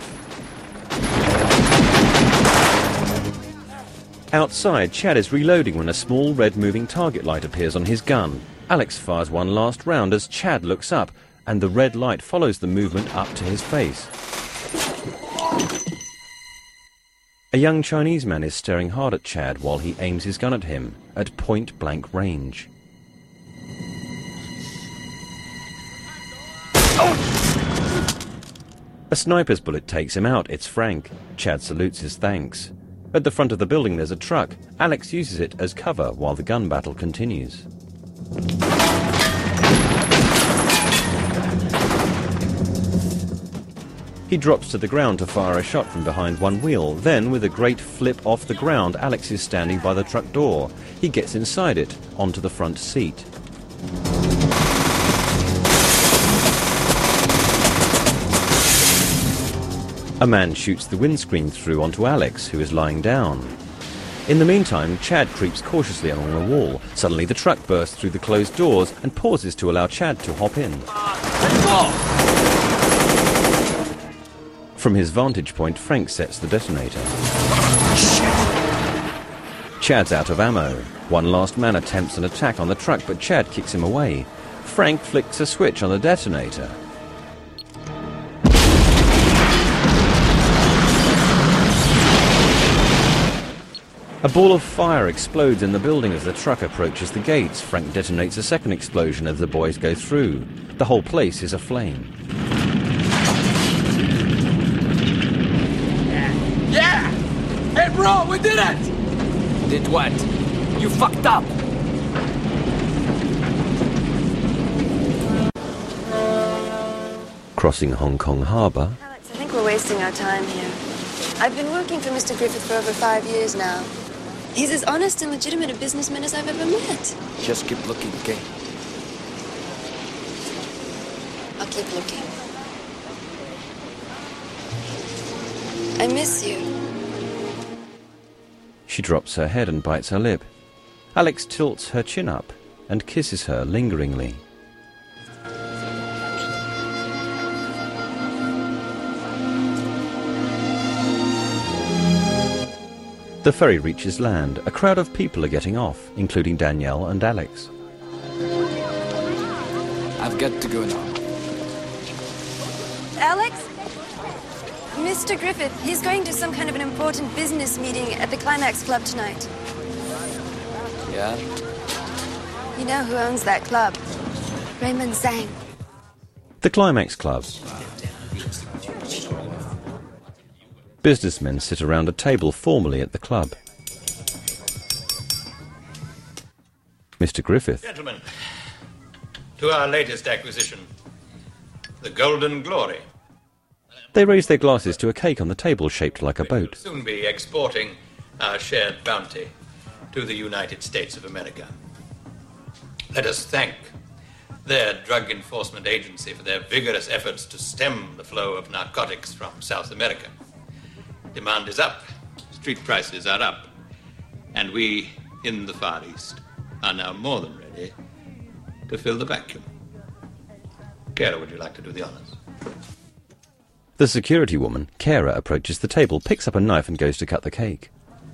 Outside, Chad is reloading when a small red moving target light appears on his gun. Alex fires one last round as Chad looks up, and the red light follows the movement up to his face. A young Chinese man is staring hard at Chad while he aims his gun at him at point-blank range. A sniper's bullet takes him out. It's Frank. Chad salutes his thanks. At the front of the building there's a truck. Alex uses it as cover while the gun battle continues. He drops to the ground to fire a shot from behind one wheel. Then, with a great flip off the ground, Alex is standing by the truck door. He gets inside it, onto the front seat. A man shoots the windscreen through onto Alex, who is lying down. In the meantime, Chad creeps cautiously along the wall. Suddenly the truck bursts through the closed doors and pauses to allow Chad to hop in. From his vantage point, Frank sets the detonator. Chad's out of ammo. One last man attempts an attack on the truck, but Chad kicks him away. Frank flicks a switch on the detonator. A ball of fire explodes in the building as the truck approaches the gates. Frank detonates a second explosion as the boys go through. The whole place is aflame. Yeah! Hey bro, we did it! Did what? You fucked up! Crossing Hong Kong Harbour. Alex, I think we're wasting our time here. I've been working for Mister Griffith for over five years now. He's as honest and legitimate a businessman as I've ever met. Just keep looking, okay? I'll keep looking. I miss you. She drops her head and bites her lip. Alex tilts her chin up and kisses her lingeringly. The ferry reaches land. A crowd of people are getting off, including Danielle and Alex. I've got to go now. Alex? Mister Griffith, he's going to some kind of an important business meeting at the Climax Club tonight. Yeah? You know who owns that club? Raymond Zhang. The Climax Club. Businessmen sit around a table formally at the club. Mister Griffith. Gentlemen, to our latest acquisition, the Golden Glory. They raise their glasses to a cake on the table shaped like a boat. We'll soon be exporting our shared bounty to the United States of America. Let us thank their Drug Enforcement Agency for their vigorous efforts to stem the flow of narcotics from South America. Demand is up, street prices are up, and we in the Far East are now more than ready to fill the vacuum. Kara, would you like to do the honors? The security woman, Kara, approaches the table, picks up a knife and goes to cut the cake.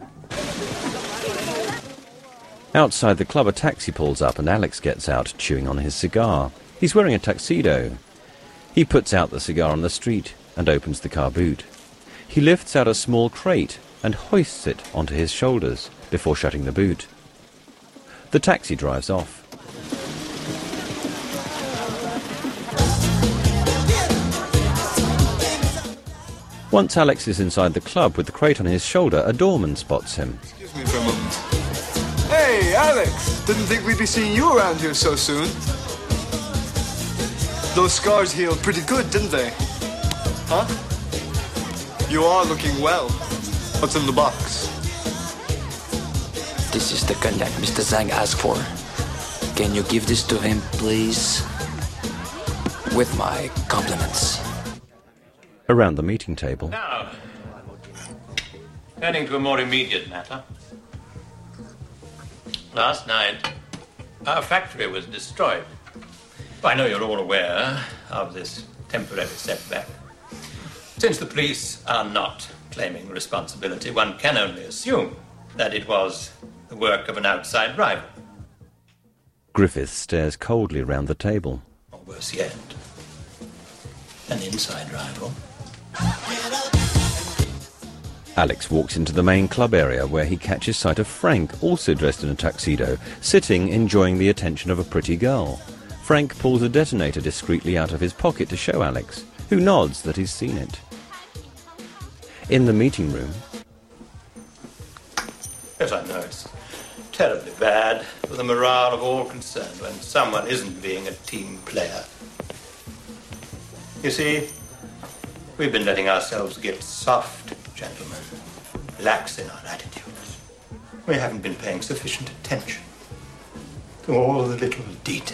Outside the club, a taxi pulls up and Alex gets out, chewing on his cigar. He's wearing a tuxedo. He puts out the cigar on the street and opens the car boot. He lifts out a small crate and hoists it onto his shoulders before shutting the boot. The taxi drives off. Once Alex is inside the club with the crate on his shoulder, a doorman spots him. Excuse me for a moment. Hey, Alex! Didn't think we'd be seeing you around here so soon. Those scars healed pretty good, didn't they? Huh? You are looking well. What's in the box? This is the cognac Mister Zhang asked for. Can you give this to him, please? With my compliments. Around the meeting table. Now, turning to a more immediate matter. Last night, our factory was destroyed. I know you're all aware of this temporary setback. Since the police are not claiming responsibility, one can only assume that it was the work of an outside rival. Griffith stares coldly round the table. Or worse yet, an inside rival. Alex walks into the main club area where he catches sight of Frank, also dressed in a tuxedo, sitting enjoying the attention of a pretty girl. Frank pulls a detonator discreetly out of his pocket to show Alex, who nods that he's seen it. In the meeting room... Yes, I know it's terribly bad for the morale of all concerned when someone isn't being a team player. You see, we've been letting ourselves get soft, gentlemen, lax in our attitudes. We haven't been paying sufficient attention to all the little details.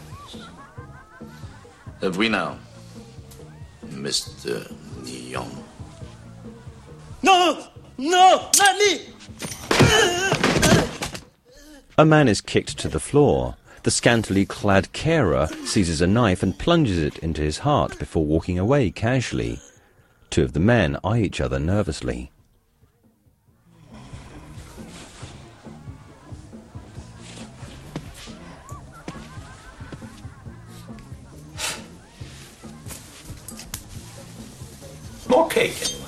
Have we now, Mister Neon? No! No! Not me! A man is kicked to the floor. The scantily clad carer seizes a knife and plunges it into his heart before walking away casually. Two of the men eye each other nervously. More cake, anyone?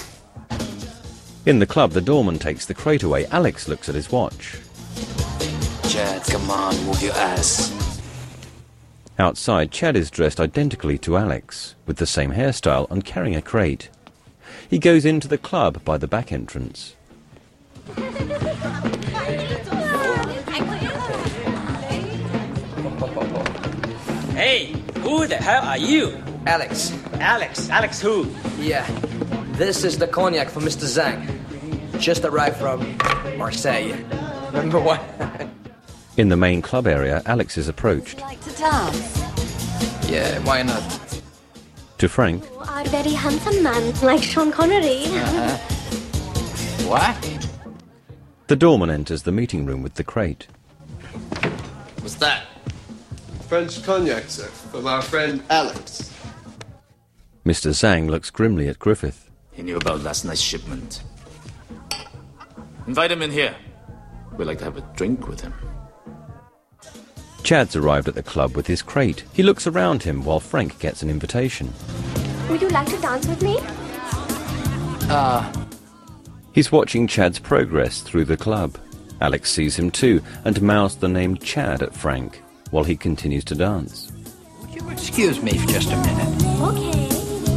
In the club, the doorman takes the crate away. Alex looks at his watch. Chad, come on, move your ass. Outside, Chad is dressed identically to Alex, with the same hairstyle and carrying a crate. He goes into the club by the back entrance. Hey, who the hell are you? Alex. Alex? Alex who? Yeah. This is the cognac for Mister Zhang. Just arrived from Marseille. Remember what? In the main club area, Alex is approached. Like to dance? Yeah, why not? To Frank. You are a very handsome man, like Sean Connery. Uh-huh. What? The doorman enters the meeting room with the crate. What's that? French cognac, sir, from our friend Alex. Mister Zhang looks grimly at Griffith. He knew about last night's shipment. Invite him in here. We'd like to have a drink with him. Chad's arrived at the club with his crate. He looks around him while Frank gets an invitation. Would you like to dance with me? Uh... He's watching Chad's progress through the club. Alex sees him too and mouths the name Chad at Frank while he continues to dance. Would you excuse me for just a minute? Okay.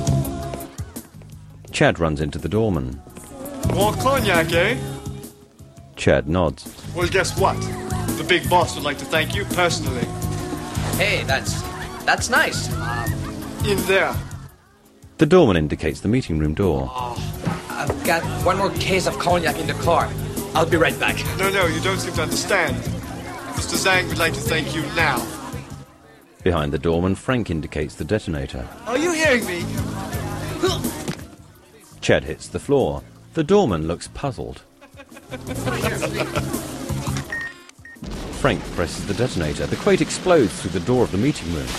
Chad runs into the doorman. More cognac, eh? Chad nods. Well, guess what? The big boss would like to thank you personally. Hey, that's... that's nice. Uh, in there. The doorman indicates the meeting room door. Oh, I've got one more case of cognac in the car. I'll be right back. No, no, you don't seem to understand. Mister Zhang would like to thank you now. Behind the doorman, Frank indicates the detonator. Are you hearing me? Chad hits the floor. The doorman looks puzzled. Frank presses the detonator. The crate explodes through the door of the meeting room.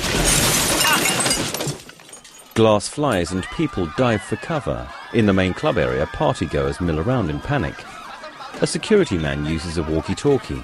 Glass flies and people dive for cover. In the main club area, partygoers mill around in panic. A security man uses a walkie-talkie.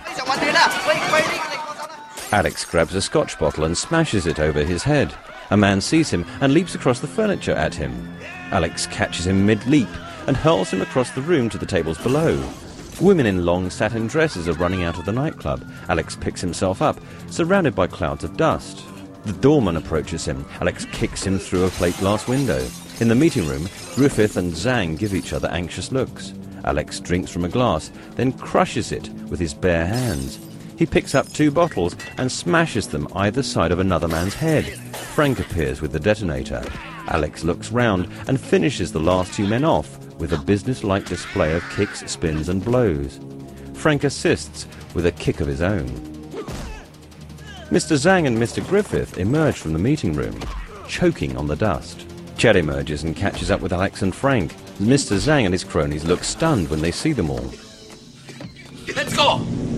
Alex grabs a scotch bottle and smashes it over his head. A man sees him and leaps across the furniture at him. Alex catches him mid-leap and hurls him across the room to the tables below. Women in long satin dresses are running out of the nightclub. Alex picks himself up, surrounded by clouds of dust. The doorman approaches him. Alex kicks him through a plate glass window. In the meeting room, Griffith and Zhang give each other anxious looks. Alex drinks from a glass, then crushes it with his bare hands. He picks up two bottles and smashes them either side of another man's head. Frank appears with the detonator. Alex looks round and finishes the last two men off with a business-like display of kicks, spins and blows. Frank assists with a kick of his own. Mister Zhang and Mister Griffith emerge from the meeting room, choking on the dust. Chad emerges and catches up with Alex and Frank. Mister Zhang and his cronies look stunned when they see them all. Let's go!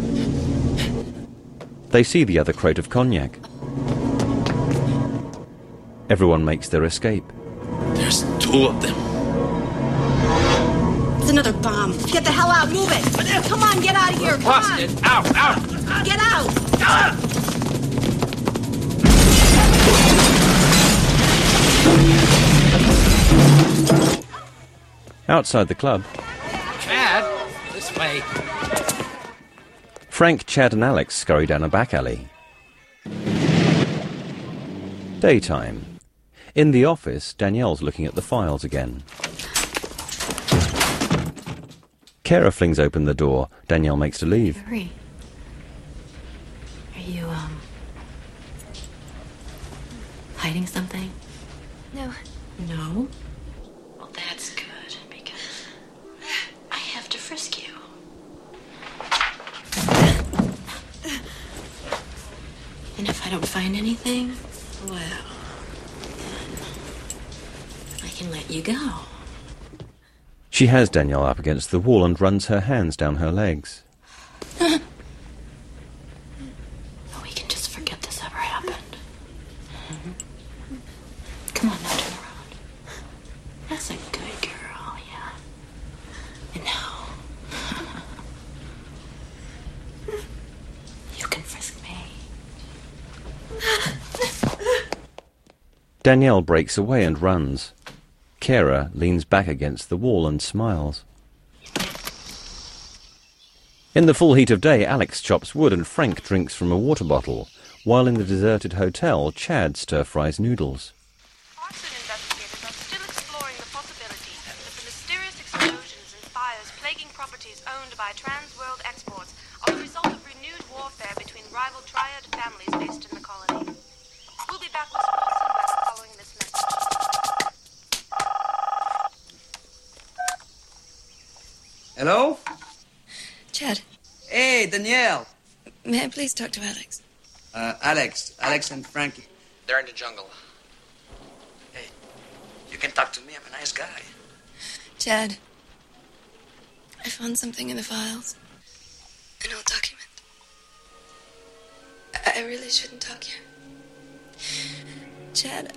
They see the other crate of cognac. Everyone makes their escape. There's two of them. It's another bomb. Get the hell out. Move it. Come on, get out of here. Come on. Busted. Out, out. Get out. Outside the club, Chad, this way. Frank, Chad and Alex scurry down a back alley. Daytime. In the office, Danielle's looking at the files again. Kara flings open the door. Danielle makes to leave. Hurry. Are you, um... hiding something? No. No? Well, that's good, because I have to frisk you. And if I don't find anything, well, then I can let you go. She has Danielle up against the wall and runs her hands down her legs. We can just forget this ever happened. Come on, now turn around. That's a good girl, yeah. And now, you can frisk me. Danielle breaks away and runs. Kara leans back against the wall and smiles. In the full heat of day, Alex chops wood and Frank drinks from a water bottle, while in the deserted hotel, Chad stir-fries noodles. Arson investigators are still exploring the possibility that the mysterious explosions and fires plaguing properties owned by Trans World Exports are the result of renewed warfare between rival triad families based in the colony. We'll be back with Sports and Weather following this message. Hello? Chad, Hey, Danielle. may I please talk to Alex? Uh, Alex. Alex and Frankie. They're in the jungle. Hey, you can talk to me. I'm a nice guy. Chad, I found something in the files. An old document. I, I really shouldn't talk here. Chad,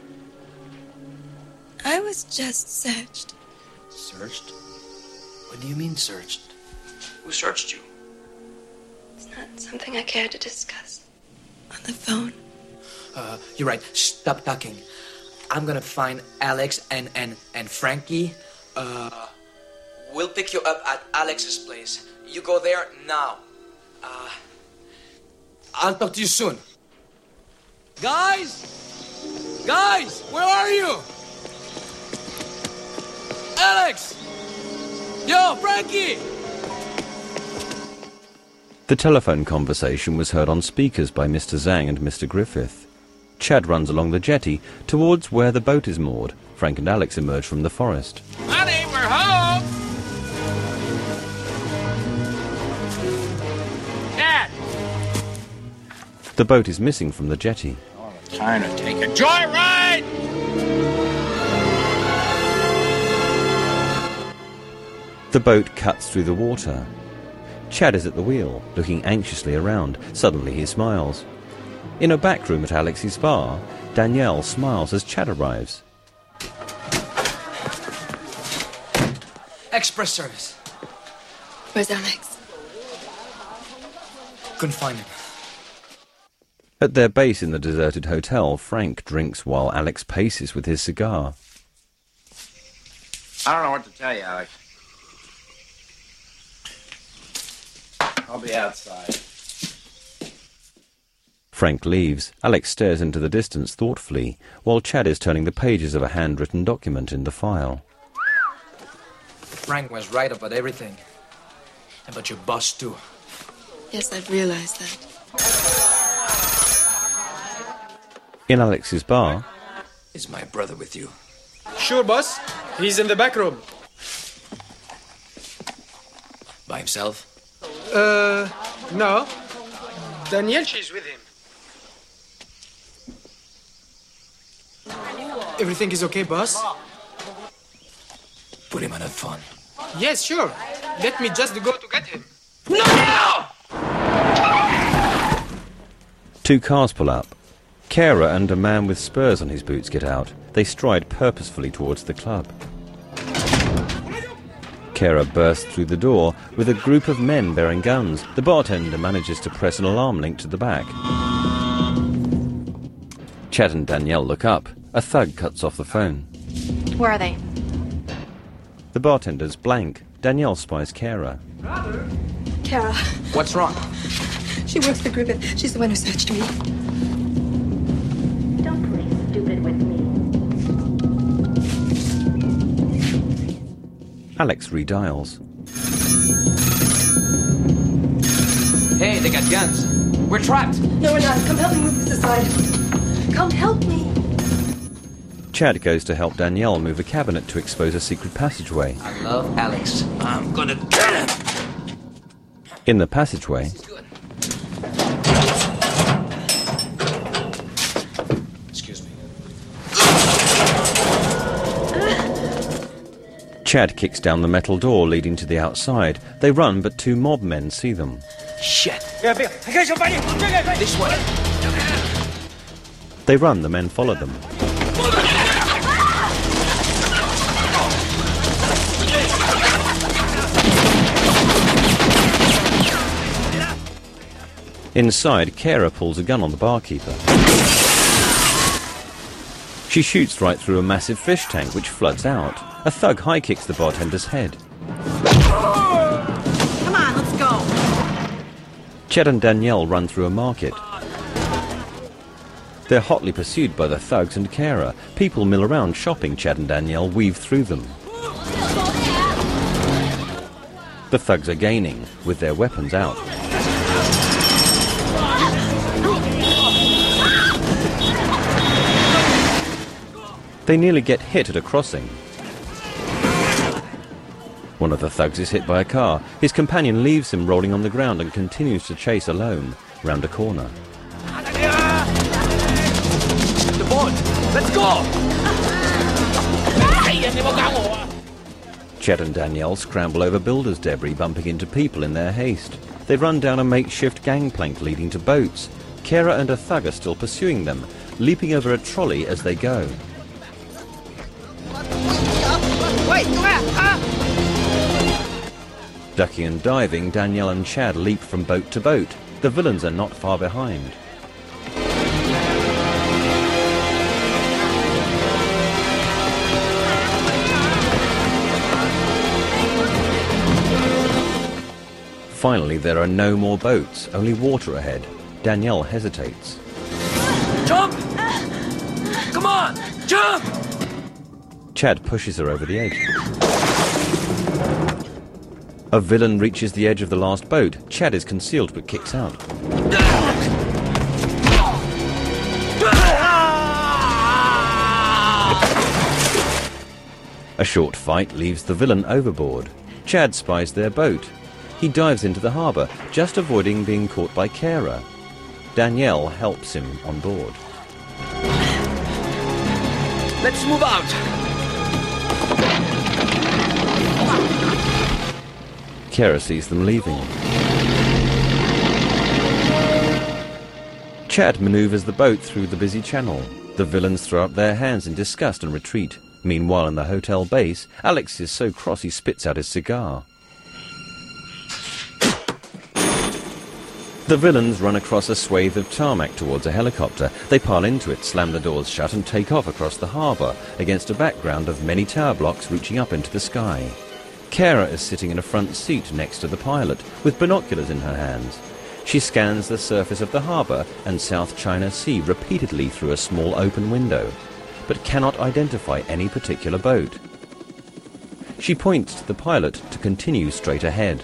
I was just searched. Searched? What do you mean searched? Who searched you? It's not something I care to discuss on the phone. Uh, you're right. Stop talking. I'm gonna find Alex and, and, and Frankie. Uh, we'll pick you up at Alex's place. You go there now. Uh, I'll talk to you soon. Guys! Guys! Where are you? Alex! Yo, Frankie! The telephone conversation was heard on speakers by Mister Zhang and Mister Griffith. Chad runs along the jetty towards where the boat is moored. Frank and Alex emerge from the forest. Honey, we're home! Chad! The boat is missing from the jetty. Trying to take a joyride! The boat cuts through the water. Chad is at the wheel, looking anxiously around. Suddenly he smiles. In a back room at Alex's bar, Danielle smiles as Chad arrives. Express service. Where's Alex? Couldn't find him. At their base in the deserted hotel, Frank drinks while Alex paces with his cigar. I don't know what to tell you, Alex. I'll be outside. Frank leaves. Alex stares into the distance thoughtfully, while Chad is turning the pages of a handwritten document in the file. Frank was right about everything. About your boss, too. Yes, I've realized that. In Alex's bar... Is my brother with you? Sure, boss. He's in the back room. By himself? Uh, no. Daniel, she's with him. Everything is okay, boss? Put him on a phone. Yes, sure. Let me just go to get him. No! Two cars pull up. Kara and a man with spurs on his boots get out. They stride purposefully towards the club. Kara bursts through the door with a group of men bearing guns. The bartender manages to press an alarm link to the back. Chad and Danielle look up. A thug cuts off the phone. Where are they? The bartender's blank. Danielle spies Kara. Kara. What's wrong? She works for Griffith. She's the one who searched me. Don't play stupid with me. Alex redials. Hey, they got guns. We're trapped. No, we're not. Come help me move this aside. Come help me. Chad goes to help Danielle move a cabinet to expose a secret passageway. I love Alex. I'm gonna get him. In the passageway... Excuse me. Chad kicks down the metal door leading to the outside. They run, but two mob men see them. Shit. This way. They run, the men follow them. Inside, Kara pulls a gun on the barkeeper. She shoots right through a massive fish tank, which floods out. A thug high kicks the bartender's head. Come on, let's go. Chet and Danielle run through a market. They're hotly pursued by the thugs and Kara. People mill around shopping. Chad and Danielle weave through them. The thugs are gaining, with their weapons out. They nearly get hit at a crossing. One of the thugs is hit by a car. His companion leaves him rolling on the ground and continues to chase alone round a corner. The boat! Let's go! Chet and Danielle scramble over builders' debris, bumping into people in their haste. They run down a makeshift gangplank leading to boats. Kara and a thug are still pursuing them, leaping over a trolley as they go. Wait, ah! Ducking and diving, Danielle and Chad leap from boat to boat. The villains are not far behind. Finally, there are no more boats, only water ahead. Danielle hesitates. Jump! Come on, jump! Chad pushes her over the edge. A villain reaches the edge of the last boat. Chad is concealed but kicks out. A short fight leaves the villain overboard. Chad spies their boat. He dives into the harbour, just avoiding being caught by Kara. Danielle helps him on board. Let's move out! Kara sees them leaving. Chad manoeuvres the boat through the busy channel. The villains throw up their hands in disgust and retreat. Meanwhile, in the hotel base, Alex is so cross he spits out his cigar. The villains run across a swathe of tarmac towards a helicopter. They pile into it, slam the doors shut and take off across the harbour against a background of many tower blocks reaching up into the sky. Kara is sitting in a front seat next to the pilot, with binoculars in her hands. She scans the surface of the harbour and South China Sea repeatedly through a small open window, but cannot identify any particular boat. She points to the pilot to continue straight ahead.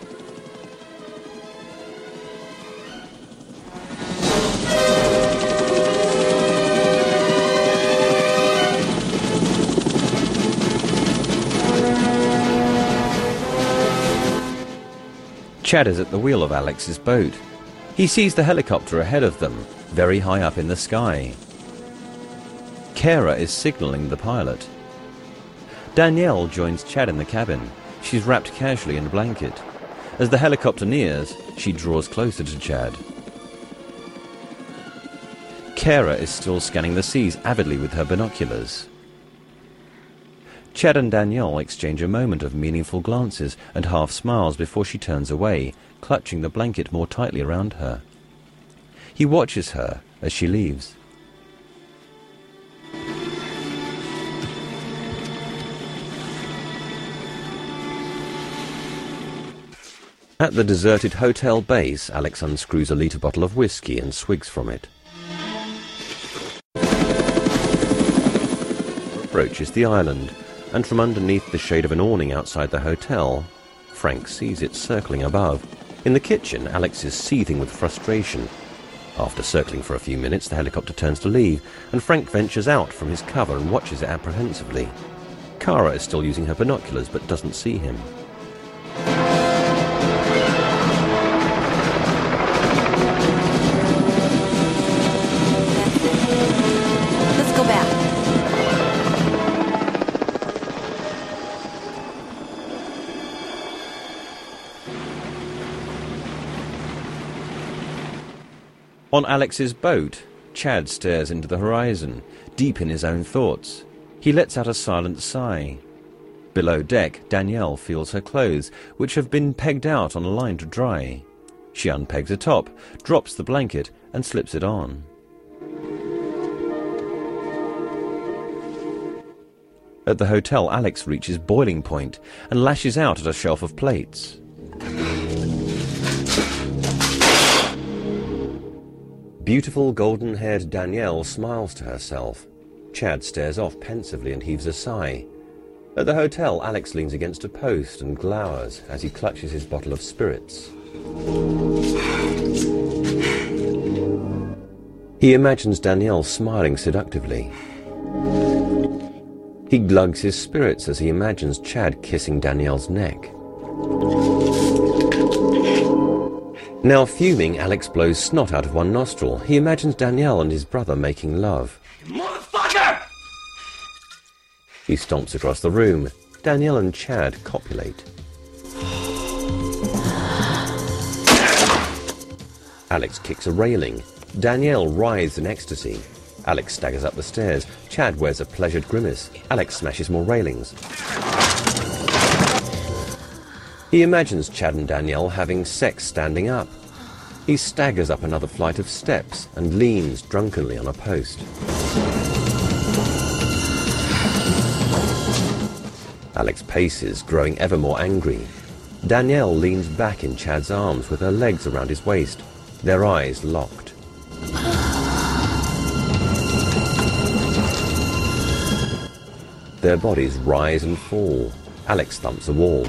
Chad is at the wheel of Alex's boat. He sees the helicopter ahead of them, very high up in the sky. Kara is signalling the pilot. Danielle joins Chad in the cabin. She's wrapped casually in a blanket. As the helicopter nears, she draws closer to Chad. Kara is still scanning the seas avidly with her binoculars. Chad and Danielle exchange a moment of meaningful glances and half smiles before she turns away, clutching the blanket more tightly around her. He watches her as she leaves. At the deserted hotel base, Alex unscrews a litre bottle of whiskey and swigs from it. Approaches the island, and from underneath the shade of an awning outside the hotel, Frank sees it circling above. In the kitchen, Alex is seething with frustration. After circling for a few minutes, the helicopter turns to leave, and Frank ventures out from his cover and watches it apprehensively. Kara is still using her binoculars, but doesn't see him. Let's go back. On Alex's boat, Chad stares into the horizon, deep in his own thoughts. He lets out a silent sigh. Below deck, Danielle feels her clothes, which have been pegged out on a line to dry. She unpegs a top, drops the blanket, and slips it on. At the hotel, Alex reaches boiling point and lashes out at a shelf of plates. Beautiful golden-haired Danielle smiles to herself. Chad stares off pensively and heaves a sigh. At the hotel, Alex leans against a post and glowers as he clutches his bottle of spirits. He imagines Danielle smiling seductively. He glugs his spirits as he imagines Chad kissing Danielle's neck. Now fuming, Alex blows snot out of one nostril. He imagines Danielle and his brother making love. Motherfucker! He stomps across the room. Danielle and Chad copulate. Alex kicks a railing. Danielle writhes in ecstasy. Alex staggers up the stairs. Chad wears a pleasured grimace. Alex smashes more railings. He imagines Chad and Danielle having sex standing up. He staggers up another flight of steps and leans drunkenly on a post. Alex paces, growing ever more angry. Danielle leans back in Chad's arms with her legs around his waist, their eyes locked. Their bodies rise and fall. Alex thumps a wall.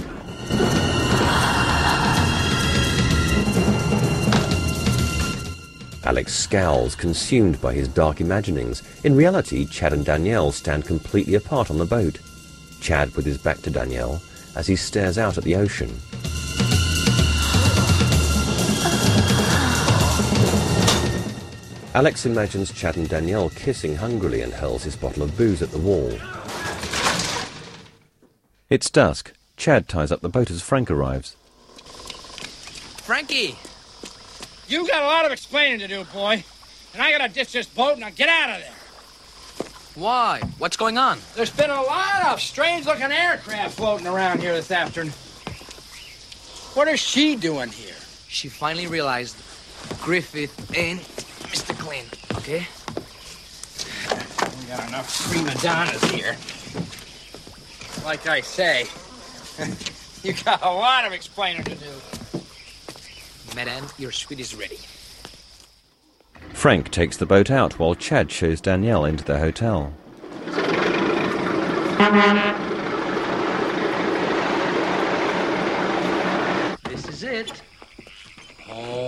Alex scowls, consumed by his dark imaginings. In reality, Chad and Danielle stand completely apart on the boat. Chad with his back to Danielle as he stares out at the ocean. Alex imagines Chad and Danielle kissing hungrily and hurls his bottle of booze at the wall. It's dusk. Chad ties up the boat as Frank arrives. Frankie! You got a lot of explaining to do, boy. And I gotta ditch this boat. Now get out of there. Why? What's going on? There's been a lot of strange-looking aircraft floating around here this afternoon. What is she doing here? She finally realized Griffith ain't Mister Clean, okay? We got enough prima donnas here. Like I say, you got a lot of explaining to do. Madame, your suite is ready. Frank takes the boat out while Chad shows Danielle into the hotel.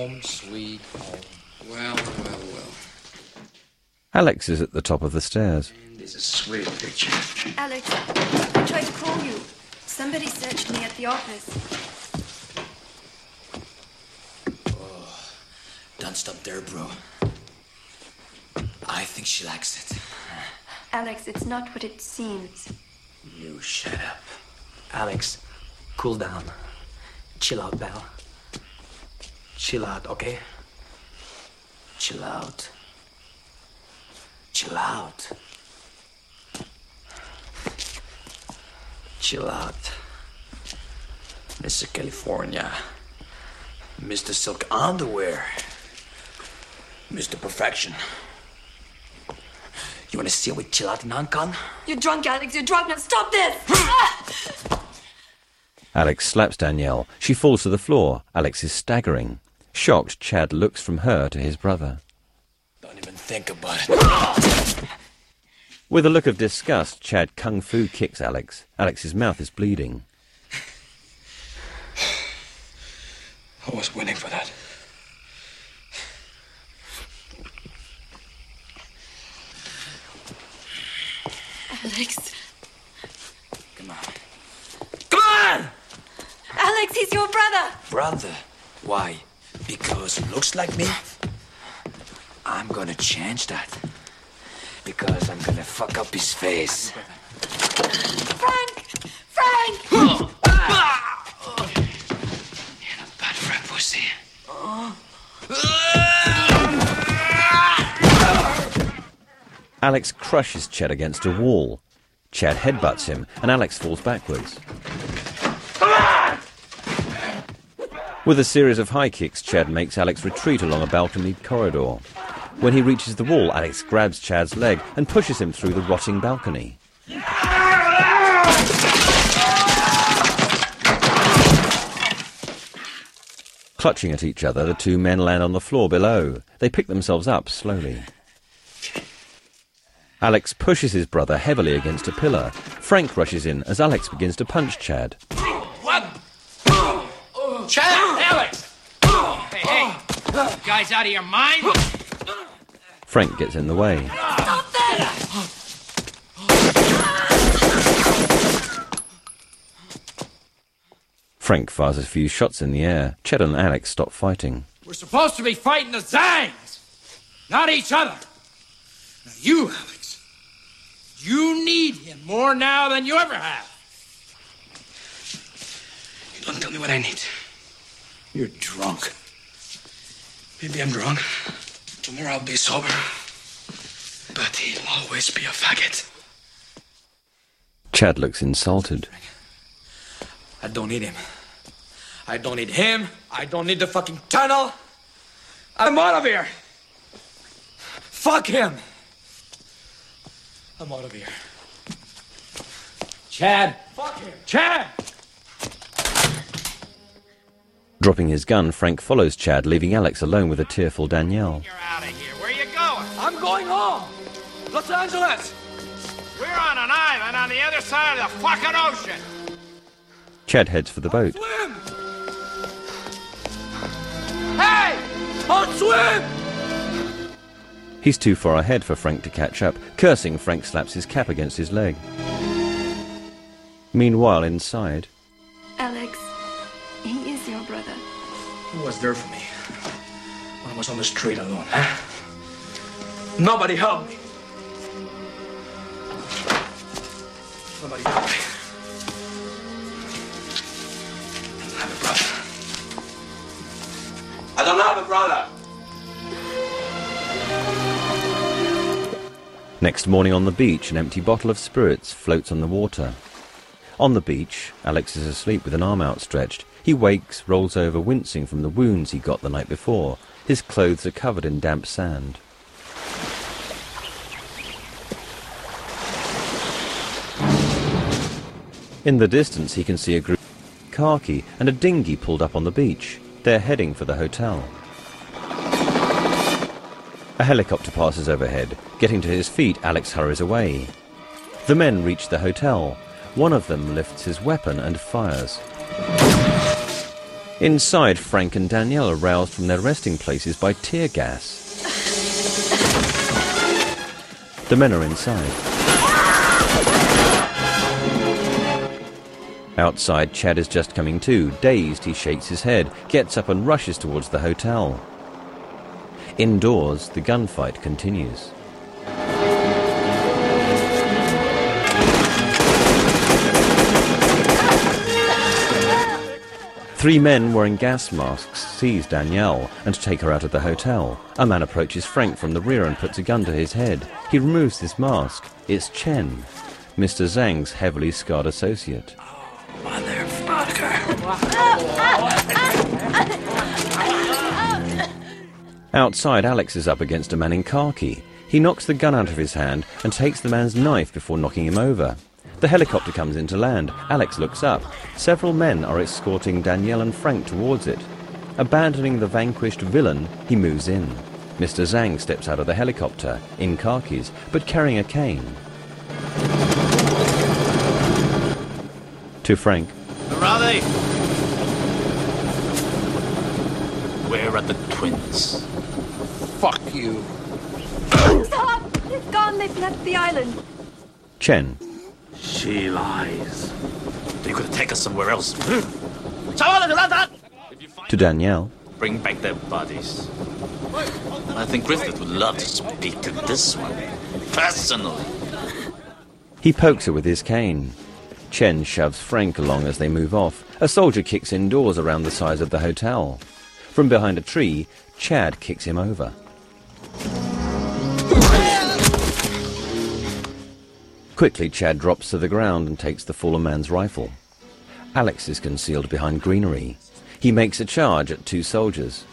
Home sweet home. Well, well, well. Alex is at the top of the stairs. This is a sweet picture. Alex, I tried to call you. Somebody searched me at the office. Oh, don't stop there, bro. I think she likes it. Alex, it's not what it seems. You shut up. Alex, cool down. Chill out, pal. Chill out, okay? Chill out. Chill out. Chill out. Mister California. Mister Silk Underwear. Mister Perfection. You wanna see how we chill out in Hong Kong? You're drunk, Alex. You're drunk. Now stop this! Alex slaps Danielle. She falls to the floor. Alex is staggering. Shocked, Chad looks from her to his brother. Don't even think about it. With a look of disgust, Chad kung fu kicks Alex. Alex's mouth is bleeding. I was waiting for that. Alex. Come on. Come on! Alex, he's your brother. Brother? Why? Because he looks like me? I'm gonna change that. Because I'm gonna fuck up his face. Frank! Frank! You're not bad for a pussy. Alex crushes Chad against a wall. Chad headbutts him, and Alex falls backwards. With a series of high kicks, Chad makes Alex retreat along a balconied corridor. When he reaches the wall, Alex grabs Chad's leg and pushes him through the rotting balcony. Clutching at each other, the two men land on the floor below. They pick themselves up slowly. Alex pushes his brother heavily against a pillar. Frank rushes in as Alex begins to punch Chad. What? Chad! Alex! Hey, hey! You guys out of your mind? Frank gets in the way. Stop that! Frank fires a few shots in the air. Chad and Alex stop fighting. We're supposed to be fighting the Zangs, not each other. Now you, Alex, you need him more now than you ever have. You don't tell me what I need. You're drunk. Maybe I'm drunk. Tomorrow I'll be sober. But he'll always be a faggot. Chad looks insulted. I don't need him. I don't need him. I don't need the fucking tunnel. I'm out of here. Fuck him. I'm out of here. Chad. Fuck him. Chad! Dropping his gun, Frank follows Chad, leaving Alex alone with a tearful Danielle. You're out of here. Where you going? I'm going home. Los Angeles. We're on an island on the other side of the fucking ocean. Chad heads for the boat. Swim! Hey! I'll swim! He's too far ahead for Frank to catch up. Cursing, Frank slaps his cap against his leg. Meanwhile, inside... Alex, he is your brother. Who was there for me when I was on the street alone, huh? Nobody helped me. Nobody helped me. I don't have a brother. I don't have a brother. Next morning on the beach, an empty bottle of spirits floats on the water. On the beach, Alex is asleep with an arm outstretched. He wakes, rolls over, wincing from the wounds he got the night before. His clothes are covered in damp sand. In the distance, he can see a group of khaki and a dinghy pulled up on the beach. They're heading for the hotel. A helicopter passes overhead. Getting to his feet, Alex hurries away. The men reach the hotel. One of them lifts his weapon and fires. Inside, Frank and Danielle are roused from their resting places by tear gas. The men are inside. Outside, Chad is just coming to. Dazed, he shakes his head, gets up and rushes towards the hotel. Indoors, the gunfight continues. Three men wearing gas masks seize Danielle and take her out of the hotel. A man approaches Frank from the rear and puts a gun to his head. He removes his mask. It's Chen, Mister Zhang's heavily scarred associate. Outside, Alex is up against a man in khaki. He knocks the gun out of his hand and takes the man's knife before knocking him over. The helicopter comes in to land. Alex looks up. Several men are escorting Danielle and Frank towards it. Abandoning the vanquished villain, he moves in. Mister Zhang steps out of the helicopter, in khakis, but carrying a cane. To Frank. Where are they? Where are the twins? Fuck you. Stop! It's gone. They've left the island. Chen. She lies. They could take us somewhere else. To Danielle. Bring back their bodies. I think Griffith would love to speak to this one personally. He pokes her with his cane. Chen shoves Frank along as they move off. A soldier kicks indoors around the size of the hotel. From behind a tree, Chad kicks him over. Quickly, Chad drops to the ground and takes the fallen man's rifle. Alex is concealed behind greenery. He makes a charge at two soldiers.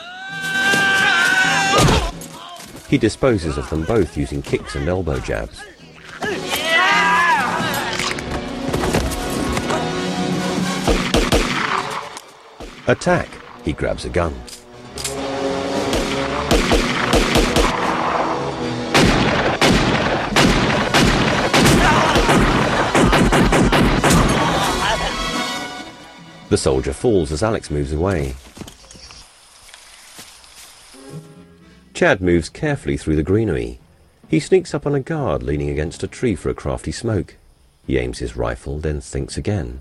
He disposes of them both using kicks and elbow jabs. Attack! He grabs a gun. The soldier falls as Alex moves away. Chad moves carefully through the greenery. He sneaks up on a guard leaning against a tree for a crafty smoke. He aims his rifle, then thinks again.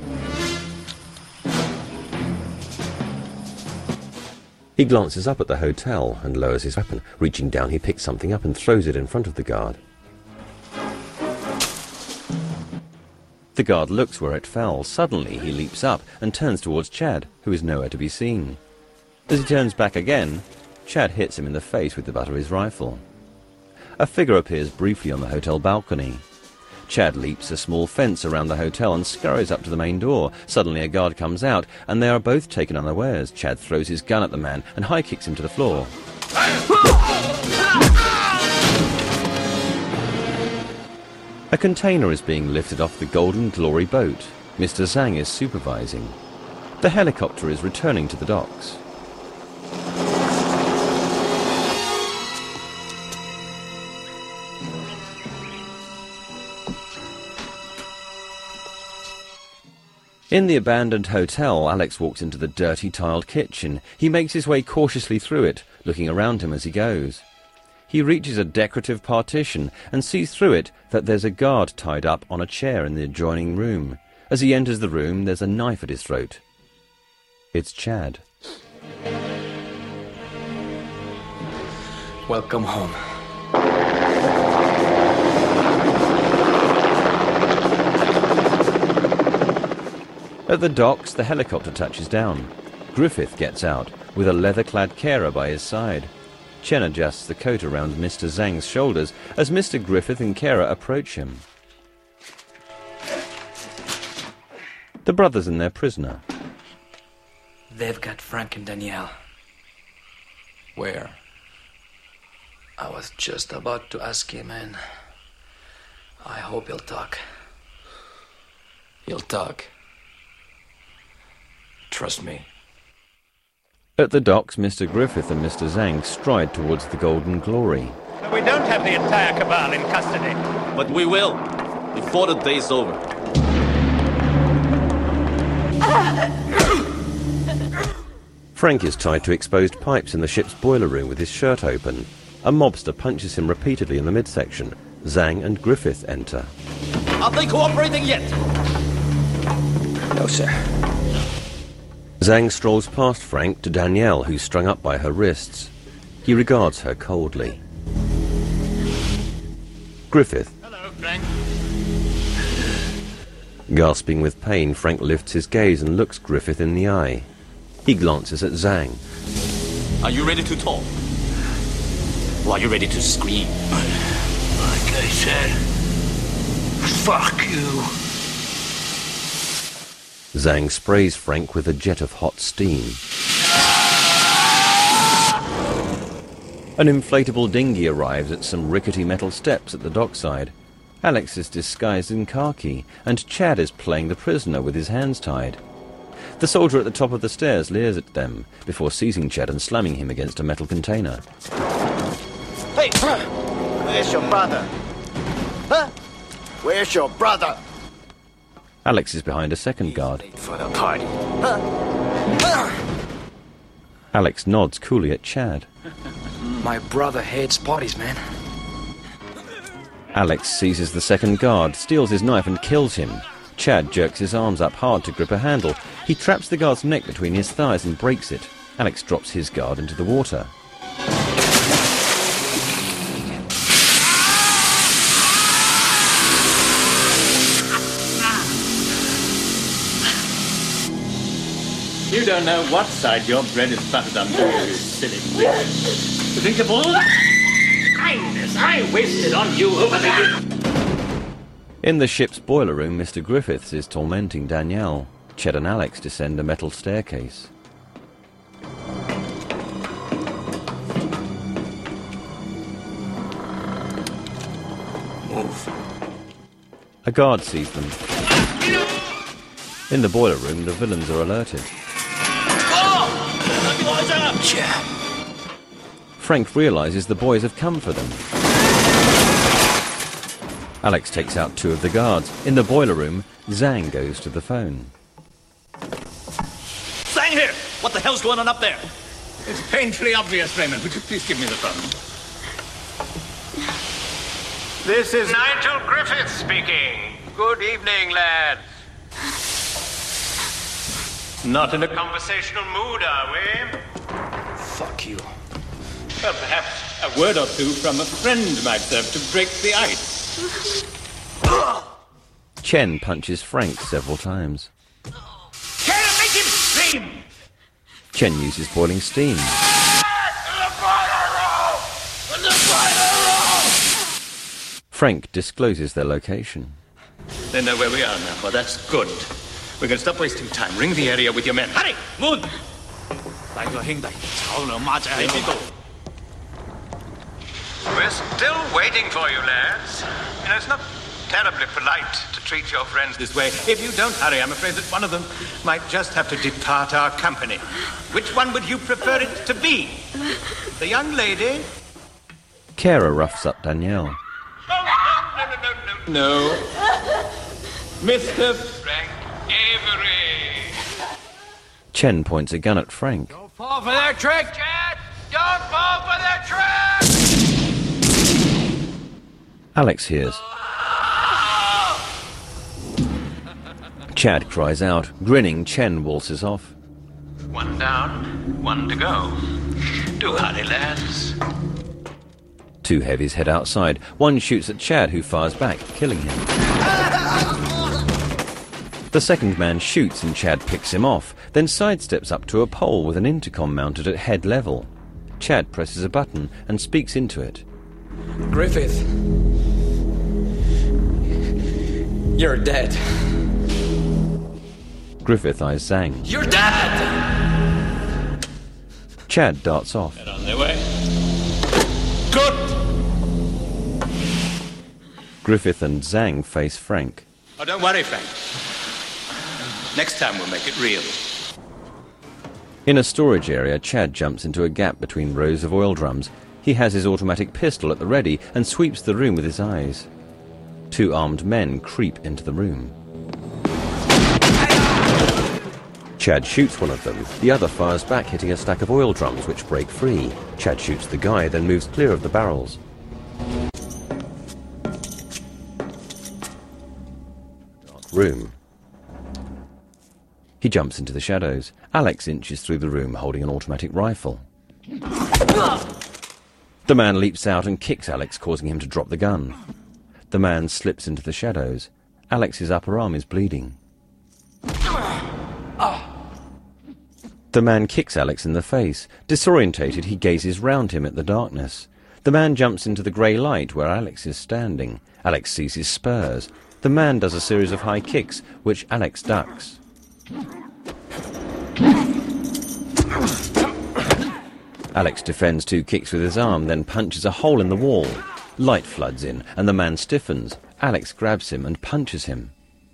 He glances up at the hotel and lowers his weapon. Reaching down, he picks something up and throws it in front of the guard. The guard looks where it fell. Suddenly, he leaps up and turns towards Chad, who is nowhere to be seen. As he turns back again, Chad hits him in the face with the butt of his rifle. A figure appears briefly on the hotel balcony. Chad leaps a small fence around the hotel and scurries up to the main door. Suddenly, a guard comes out, and they are both taken unawares. Chad throws his gun at the man and high kicks him to the floor. A container is being lifted off the Golden Glory boat. Mister Zhang is supervising. The helicopter is returning to the docks. In the abandoned hotel, Alex walks into the dirty tiled kitchen. He makes his way cautiously through it, looking around him as he goes. He reaches a decorative partition and sees through it that there's a guard tied up on a chair in the adjoining room. As he enters the room, there's a knife at his throat. It's Chad. Welcome home. At the docks, the helicopter touches down. Griffith gets out, with a leather-clad carer by his side. Chen adjusts the coat around Mister Zhang's shoulders as Mister Griffith and Kara approach him. The brothers and their prisoner. They've got Frank and Danielle. Where? I was just about to ask him, and I hope he'll talk. He'll talk. Trust me. At the docks, Mister Griffith and Mister Zhang stride towards the Golden Glory. We don't have the entire cabal in custody. But we will, before the day's over. Frank is tied to exposed pipes in the ship's boiler room with his shirt open. A mobster punches him repeatedly in the midsection. Zhang and Griffith enter. Are they cooperating yet? No, sir. Zhang strolls past Frank to Danielle, who's strung up by her wrists. He regards her coldly. Griffith. Hello, Frank. Gasping with pain, Frank lifts his gaze and looks Griffith in the eye. He glances at Zhang. Are you ready to talk? Or are you ready to scream? Like I said, fuck you. Zhang sprays Frank with a jet of hot steam. An inflatable dinghy arrives at some rickety metal steps at the dockside. Alex is disguised in khaki, and Chad is playing the prisoner with his hands tied. The soldier at the top of the stairs leers at them, before seizing Chad and slamming him against a metal container. Hey, where's your brother? Huh? Where's your brother? Alex is behind a second guard. For the party. Huh? Alex nods coolly at Chad. My brother hates parties, man. Alex seizes the second guard, steals his knife and kills him. Chad jerks his arms up hard to grip a handle. He traps the guard's neck between his thighs and breaks it. Alex drops his guard into the water. You don't know what side your bread is buttered on, do you, you silly bitch? Think of all that kindness I wasted on you over the years. In the ship's boiler room, Mister Griffiths is tormenting Danielle. Ched and Alex descend a metal staircase. Move. A guard sees them. In the boiler room, the villains are alerted. Frank realizes the boys have come for them. Alex takes out two of the guards. In the boiler room, Zhang goes to the phone. Zhang here! What the hell's going on up there? It's painfully obvious, Raymond. Would you please give me the phone? This is Nigel Griffith speaking. Good evening, lads. Not in a conversational mood, are we? Fuck you. Well, perhaps a word or two from a friend might serve to break the ice. Chen punches Frank several times. Can I make him scream? Chen uses boiling steam. Frank discloses their location. They know where we are now. Well, that's good. We're going to stop wasting time. Ring the area with your men. Hurry! Move! We're still waiting for you, lads. You know, it's not terribly polite to treat your friends this way. If you don't hurry, I'm afraid that one of them might just have to depart our company. Which one would you prefer it to be? The young lady? Kara roughs up Danielle. Oh, no, no, no, no, no. No. Mister Frank Avery. Chen points a gun at Frank. Don't fall for their trick, Chad! Don't fall for their trick! Alex hears. Chad cries out. Grinning, Chen waltzes off. One down, one to go. Do hurry, lads. Two heavies head outside. One shoots at Chad, who fires back, killing him. The second man shoots and Chad picks him off, then sidesteps up to a pole with an intercom mounted at head level. Chad presses a button and speaks into it. Griffith. You're dead. Griffith eyes Zhang. You're dead! Chad darts off. They're on their way. Good! Griffith and Zhang face Frank. Oh, don't worry, Frank. Next time we'll make it real. In a storage area, Chad jumps into a gap between rows of oil drums. He has his automatic pistol at the ready and sweeps the room with his eyes. Two armed men creep into the room. Chad shoots one of them. The other fires back, hitting a stack of oil drums, which break free. Chad shoots the guy, then moves clear of the barrels. Dark room. He jumps into the shadows. Alex inches through the room, holding an automatic rifle. The man leaps out and kicks Alex, causing him to drop the gun. The man slips into the shadows. Alex's upper arm is bleeding. The man kicks Alex in the face. Disorientated, he gazes round him at the darkness. The man jumps into the grey light where Alex is standing. Alex sees his spurs. The man does a series of high kicks, which Alex ducks. Alex defends two kicks with his arm, then punches a hole in the wall. Light floods in, and the man stiffens. Alex grabs him and punches him.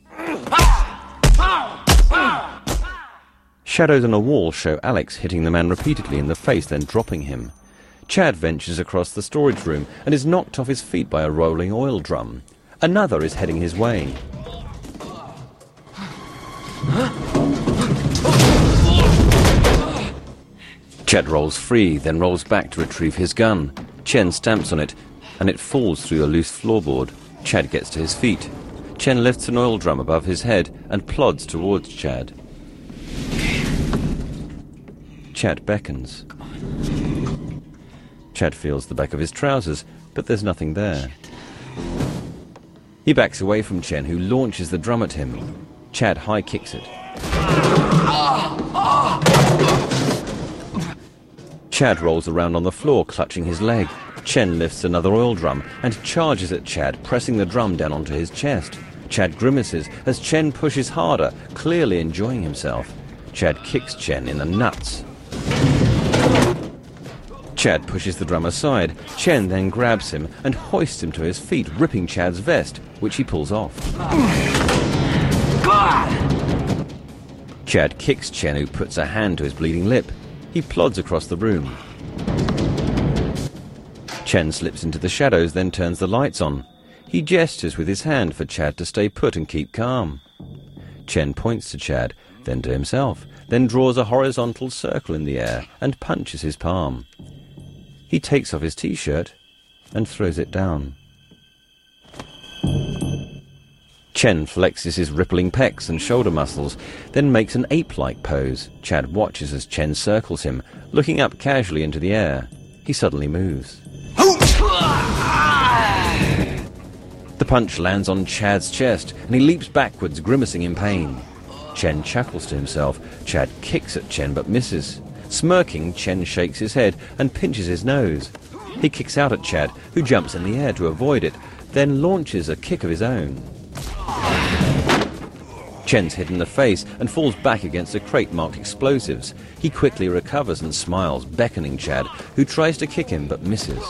Shadows on a wall show Alex hitting the man repeatedly in the face, then dropping him. Chad ventures across the storage room and is knocked off his feet by a rolling oil drum. Another is heading his way. Chad rolls free, then rolls back to retrieve his gun. Chen stamps on it, and it falls through a loose floorboard. Chad gets to his feet. Chen lifts an oil drum above his head and plods towards Chad. Chad beckons. Chad feels the back of his trousers, but there's nothing there. He backs away from Chen, who launches the drum at him. Chad high kicks it. Chad rolls around on the floor, clutching his leg. Chen lifts another oil drum and charges at Chad, pressing the drum down onto his chest. Chad grimaces as Chen pushes harder, clearly enjoying himself. Chad kicks Chen in the nuts. Chad pushes the drum aside. Chen then grabs him and hoists him to his feet, ripping Chad's vest, which he pulls off. Chad kicks Chen, who puts a hand to his bleeding lip. He plods across the room. Chen slips into the shadows, then turns the lights on. He gestures with his hand for Chad to stay put and keep calm. Chen points to Chad, then to himself, then draws a horizontal circle in the air and punches his palm. He takes off his t-shirt and throws it down. Chen flexes his rippling pecs and shoulder muscles, then makes an ape-like pose. Chad watches as Chen circles him, looking up casually into the air. He suddenly moves. The punch lands on Chad's chest, and he leaps backwards, grimacing in pain. Chen chuckles to himself. Chad kicks at Chen, but misses. Smirking, Chen shakes his head and pinches his nose. He kicks out at Chad, who jumps in the air to avoid it, then launches a kick of his own. Chen's hit in the face and falls back against a crate marked explosives. He quickly recovers and smiles, beckoning Chad, who tries to kick him but misses.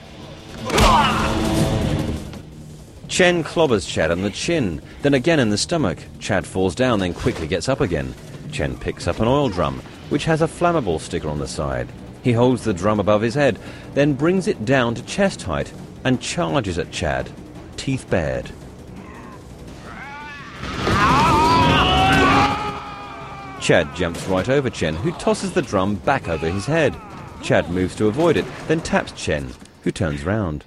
Chen clobbers Chad on the chin, then again in the stomach. Chad falls down, then quickly gets up again. Chen picks up an oil drum, which has a flammable sticker on the side. He holds the drum above his head, then brings it down to chest height and charges at Chad, teeth bared. Chad jumps right over Chen, who tosses the drum back over his head. Chad moves to avoid it, then taps Chen, who turns round.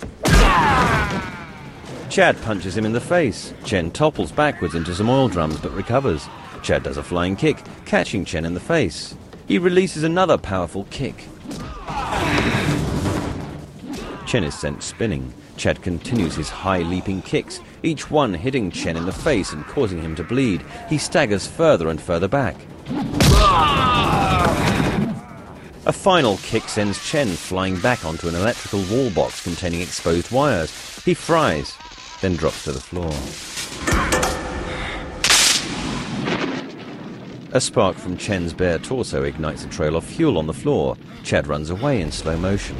Chad punches him in the face. Chen topples backwards into some oil drums but recovers. Chad does a flying kick, catching Chen in the face. He releases another powerful kick. Chen is sent spinning. Chad continues his high leaping kicks, each one hitting Chen in the face and causing him to bleed. He staggers further and further back. A final kick sends Chen flying back onto an electrical wall box containing exposed wires. He fries, then drops to the floor. A spark from Chen's bare torso ignites a trail of fuel on the floor. Chad runs away in slow motion.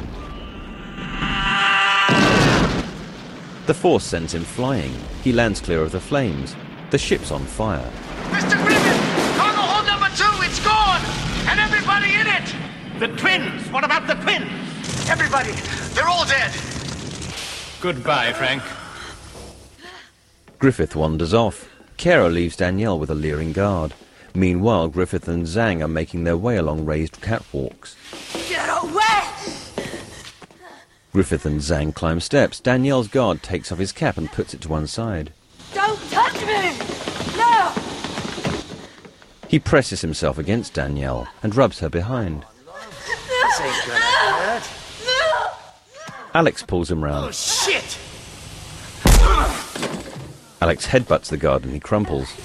The force sends him flying. He lands clear of the flames. The ship's on fire. Mister Griffith! Cargo hold number two, it's gone! And everybody in it! The twins! What about the twins? Everybody! They're all dead! Goodbye, Frank. Griffith wanders off. Kara leaves Danielle with a leering guard. Meanwhile, Griffith and Zhang are making their way along raised catwalks. Get away! Griffith and Zhang climb steps. Danielle's guard takes off his cap and puts it to one side. Don't touch me! No! He presses himself against Danielle and rubs her behind. This ain't gonna hurt. No! Alex pulls him round. Oh, shit! Alex headbutts the guard and he crumples.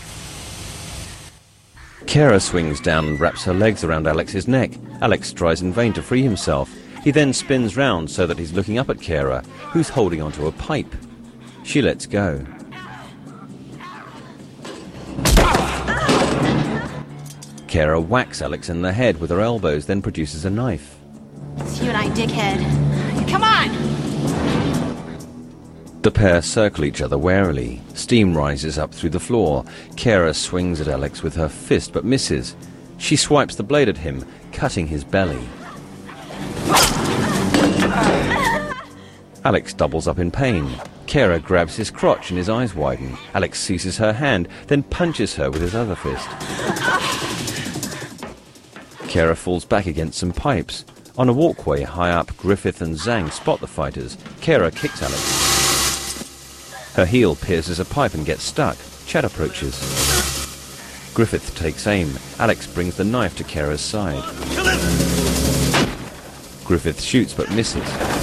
Kara swings down and wraps her legs around Alex's neck. Alex tries in vain to free himself. He then spins round so that he's looking up at Kara, who's holding onto a pipe. She lets go. Kara whacks Alex in the head with her elbows, then produces a knife. It's you and I, dickhead. Come on! The pair circle each other warily. Steam rises up through the floor. Kara swings at Alex with her fist but misses. She swipes the blade at him, cutting his belly. Alex doubles up in pain. Kara grabs his crotch and his eyes widen. Alex seizes her hand, then punches her with his other fist. Kara falls back against some pipes. On a walkway high up, Griffith and Zhang spot the fighters. Kara kicks Alex. Her heel pierces a pipe and gets stuck. Chad approaches. Griffith takes aim. Alex brings the knife to Kara's side. Griffith shoots but misses.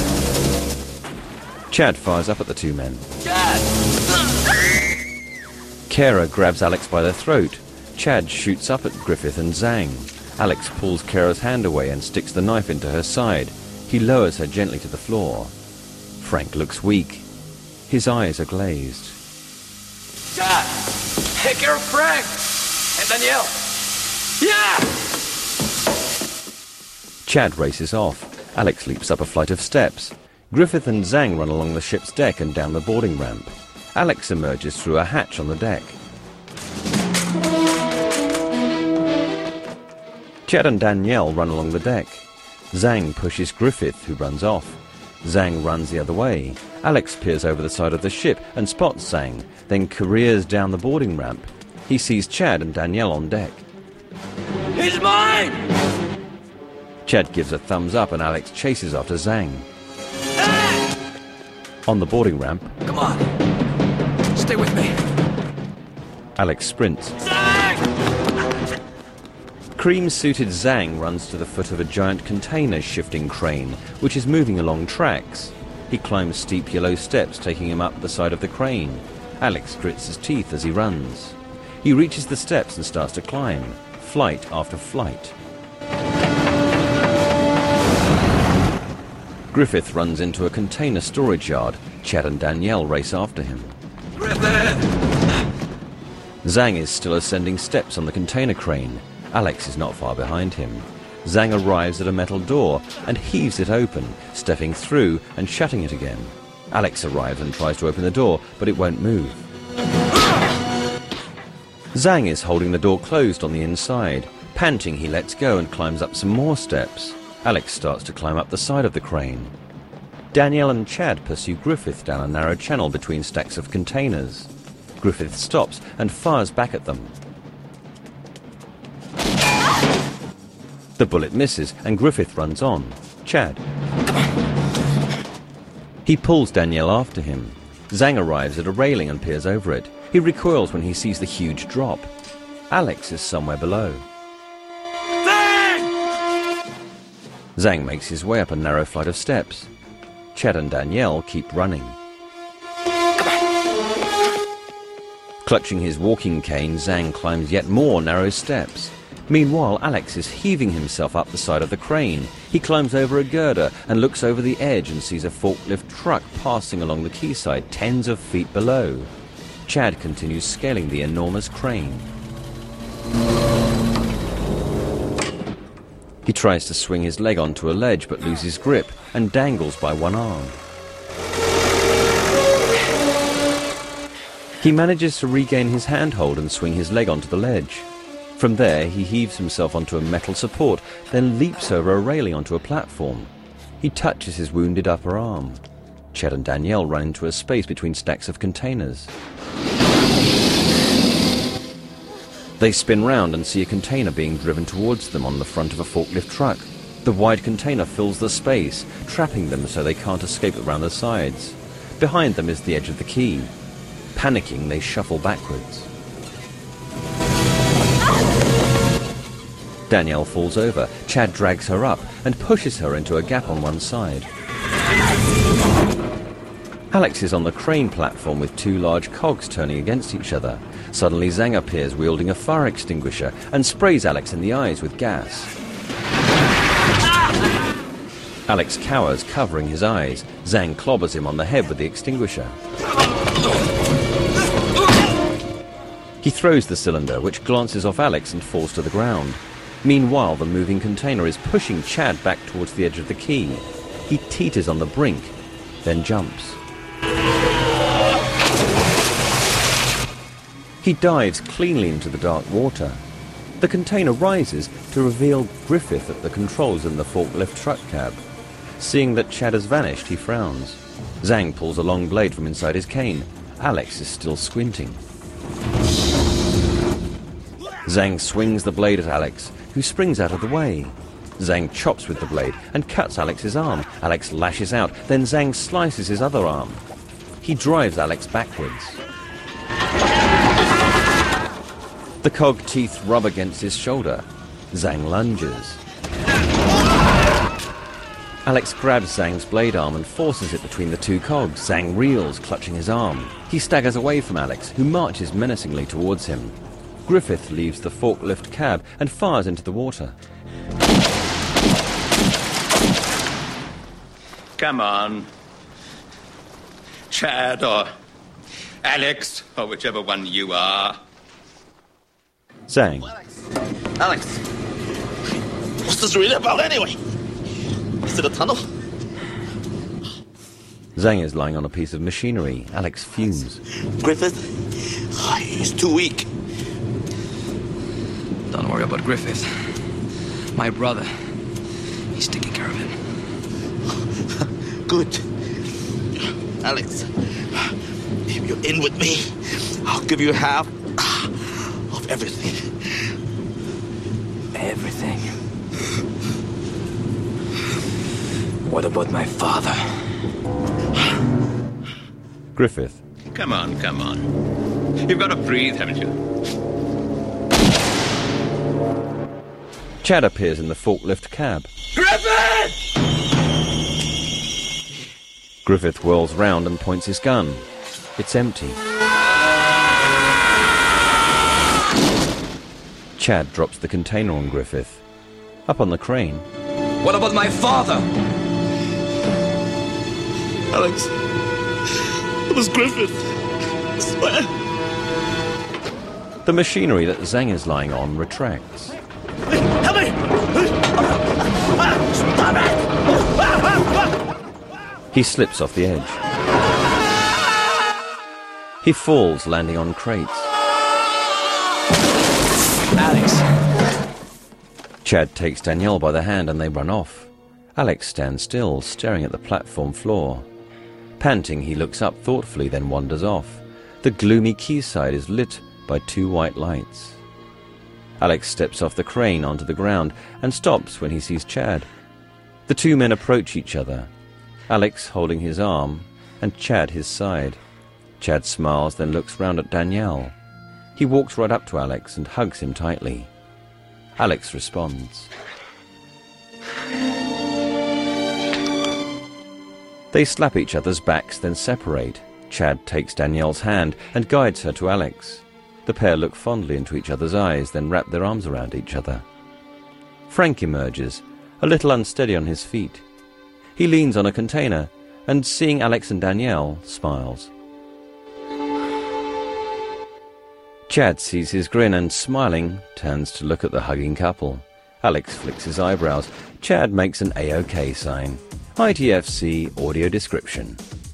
Chad fires up at the two men. Kara grabs Alex by the throat. Chad shoots up at Griffith and Zhang. Alex pulls Kara's hand away and sticks the knife into her side. He lowers her gently to the floor. Frank looks weak. His eyes are glazed. Chad! Take care of Frank! And Danielle! Yeah! Chad races off. Alex leaps up a flight of steps. Griffith and Zhang run along the ship's deck and down the boarding ramp. Alex emerges through a hatch on the deck. Chad and Danielle run along the deck. Zhang pushes Griffith, who runs off. Zhang runs the other way. Alex peers over the side of the ship and spots Zhang, then careers down the boarding ramp. He sees Chad and Danielle on deck. He's mine! Chad gives a thumbs up and Alex chases after Zhang. On the boarding ramp... Come on! Stay with me! Alex sprints. Cream-suited Zhang runs to the foot of a giant container shifting crane, which is moving along tracks. He climbs steep yellow steps, taking him up the side of the crane. Alex grits his teeth as he runs. He reaches the steps and starts to climb, flight after flight. Griffith runs into a container storage yard. Chad and Danielle race after him. Griffith! Zhang is still ascending steps on the container crane. Alex is not far behind him. Zhang arrives at a metal door and heaves it open, stepping through and shutting it again. Alex arrives and tries to open the door, but it won't move. Zhang is holding the door closed on the inside. Panting, he lets go and climbs up some more steps. Alex starts to climb up the side of the crane. Danielle and Chad pursue Griffith down a narrow channel between stacks of containers. Griffith stops and fires back at them. The bullet misses and Griffith runs on. Chad. He pulls Danielle after him. Zhang arrives at a railing and peers over it. He recoils when he sees the huge drop. Alex is somewhere below. Zhang! Zhang makes his way up a narrow flight of steps. Chad and Danielle keep running. Clutching his walking cane, Zhang climbs yet more narrow steps. Meanwhile, Alex is heaving himself up the side of the crane. He climbs over a girder and looks over the edge and sees a forklift truck passing along the quayside tens of feet below. Chad continues scaling the enormous crane. He tries to swing his leg onto a ledge but loses grip and dangles by one arm. He manages to regain his handhold and swing his leg onto the ledge. From there, he heaves himself onto a metal support, then leaps over a railing onto a platform. He touches his wounded upper arm. Chad and Danielle run into a space between stacks of containers. They spin round and see a container being driven towards them on the front of a forklift truck. The wide container fills the space, trapping them so they can't escape around the sides. Behind them is the edge of the quay. Panicking, they shuffle backwards. Danielle falls over. Chad drags her up and pushes her into a gap on one side. Alex is on the crane platform with two large cogs turning against each other. Suddenly Zhang appears wielding a fire extinguisher and sprays Alex in the eyes with gas. Alex cowers, covering his eyes. Zhang clobbers him on the head with the extinguisher. He throws the cylinder, which glances off Alex and falls to the ground. Meanwhile, the moving container is pushing Chad back towards the edge of the quay. He teeters on the brink, then jumps. He dives cleanly into the dark water. The container rises to reveal Griffith at the controls in the forklift truck cab. Seeing that Chad has vanished, he frowns. Zhang pulls a long blade from inside his cane. Alex is still squinting. Zhang swings the blade at Alex, who springs out of the way. Zhang chops with the blade and cuts Alex's arm. Alex lashes out, then Zhang slices his other arm. He drives Alex backwards. The cog teeth rub against his shoulder. Zhang lunges. Alex grabs Zhang's blade arm and forces it between the two cogs. Zhang reels, clutching his arm. He staggers away from Alex, who marches menacingly towards him. Griffith leaves the forklift cab and fires into the water. Come on. Chad or Alex, or whichever one you are. Zhang. Alex, what's this really about anyway? Is it a tunnel? Zhang is lying on a piece of machinery. Alex fumes. Griffith? He's too weak. Don't worry about Griffith. My brother. He's taking care of him. Good. Alex, if you're in with me, I'll give you half of everything. Everything. What about my father? Griffith. Come on, come on. You've got to breathe, haven't you? Chad appears in the forklift cab. Griffith! Griffith whirls round and points his gun. It's empty. Chad drops the container on Griffith. Up on the crane. What about my father? Alex, it was Griffith. I swear. The machinery that Zhang is lying on retracts. Help me! Stop it! He slips off the edge. He falls, landing on crates. Alex. Chad takes Danielle by the hand and they run off. Alex stands still, staring at the platform floor. Panting, he looks up thoughtfully, then wanders off. The gloomy quayside is lit by two white lights. Alex steps off the crane onto the ground and stops when he sees Chad. The two men approach each other, Alex holding his arm and Chad his side. Chad smiles, then looks round at Danielle. He walks right up to Alex and hugs him tightly. Alex responds. They slap each other's backs, then separate. Chad takes Danielle's hand and guides her to Alex. The pair look fondly into each other's eyes, then wrap their arms around each other. Frank emerges, a little unsteady on his feet. He leans on a container and, seeing Alex and Danielle, smiles. Chad sees his grin and, smiling, turns to look at the hugging couple. Alex flicks his eyebrows. Chad makes an A OK sign. I T F C audio description.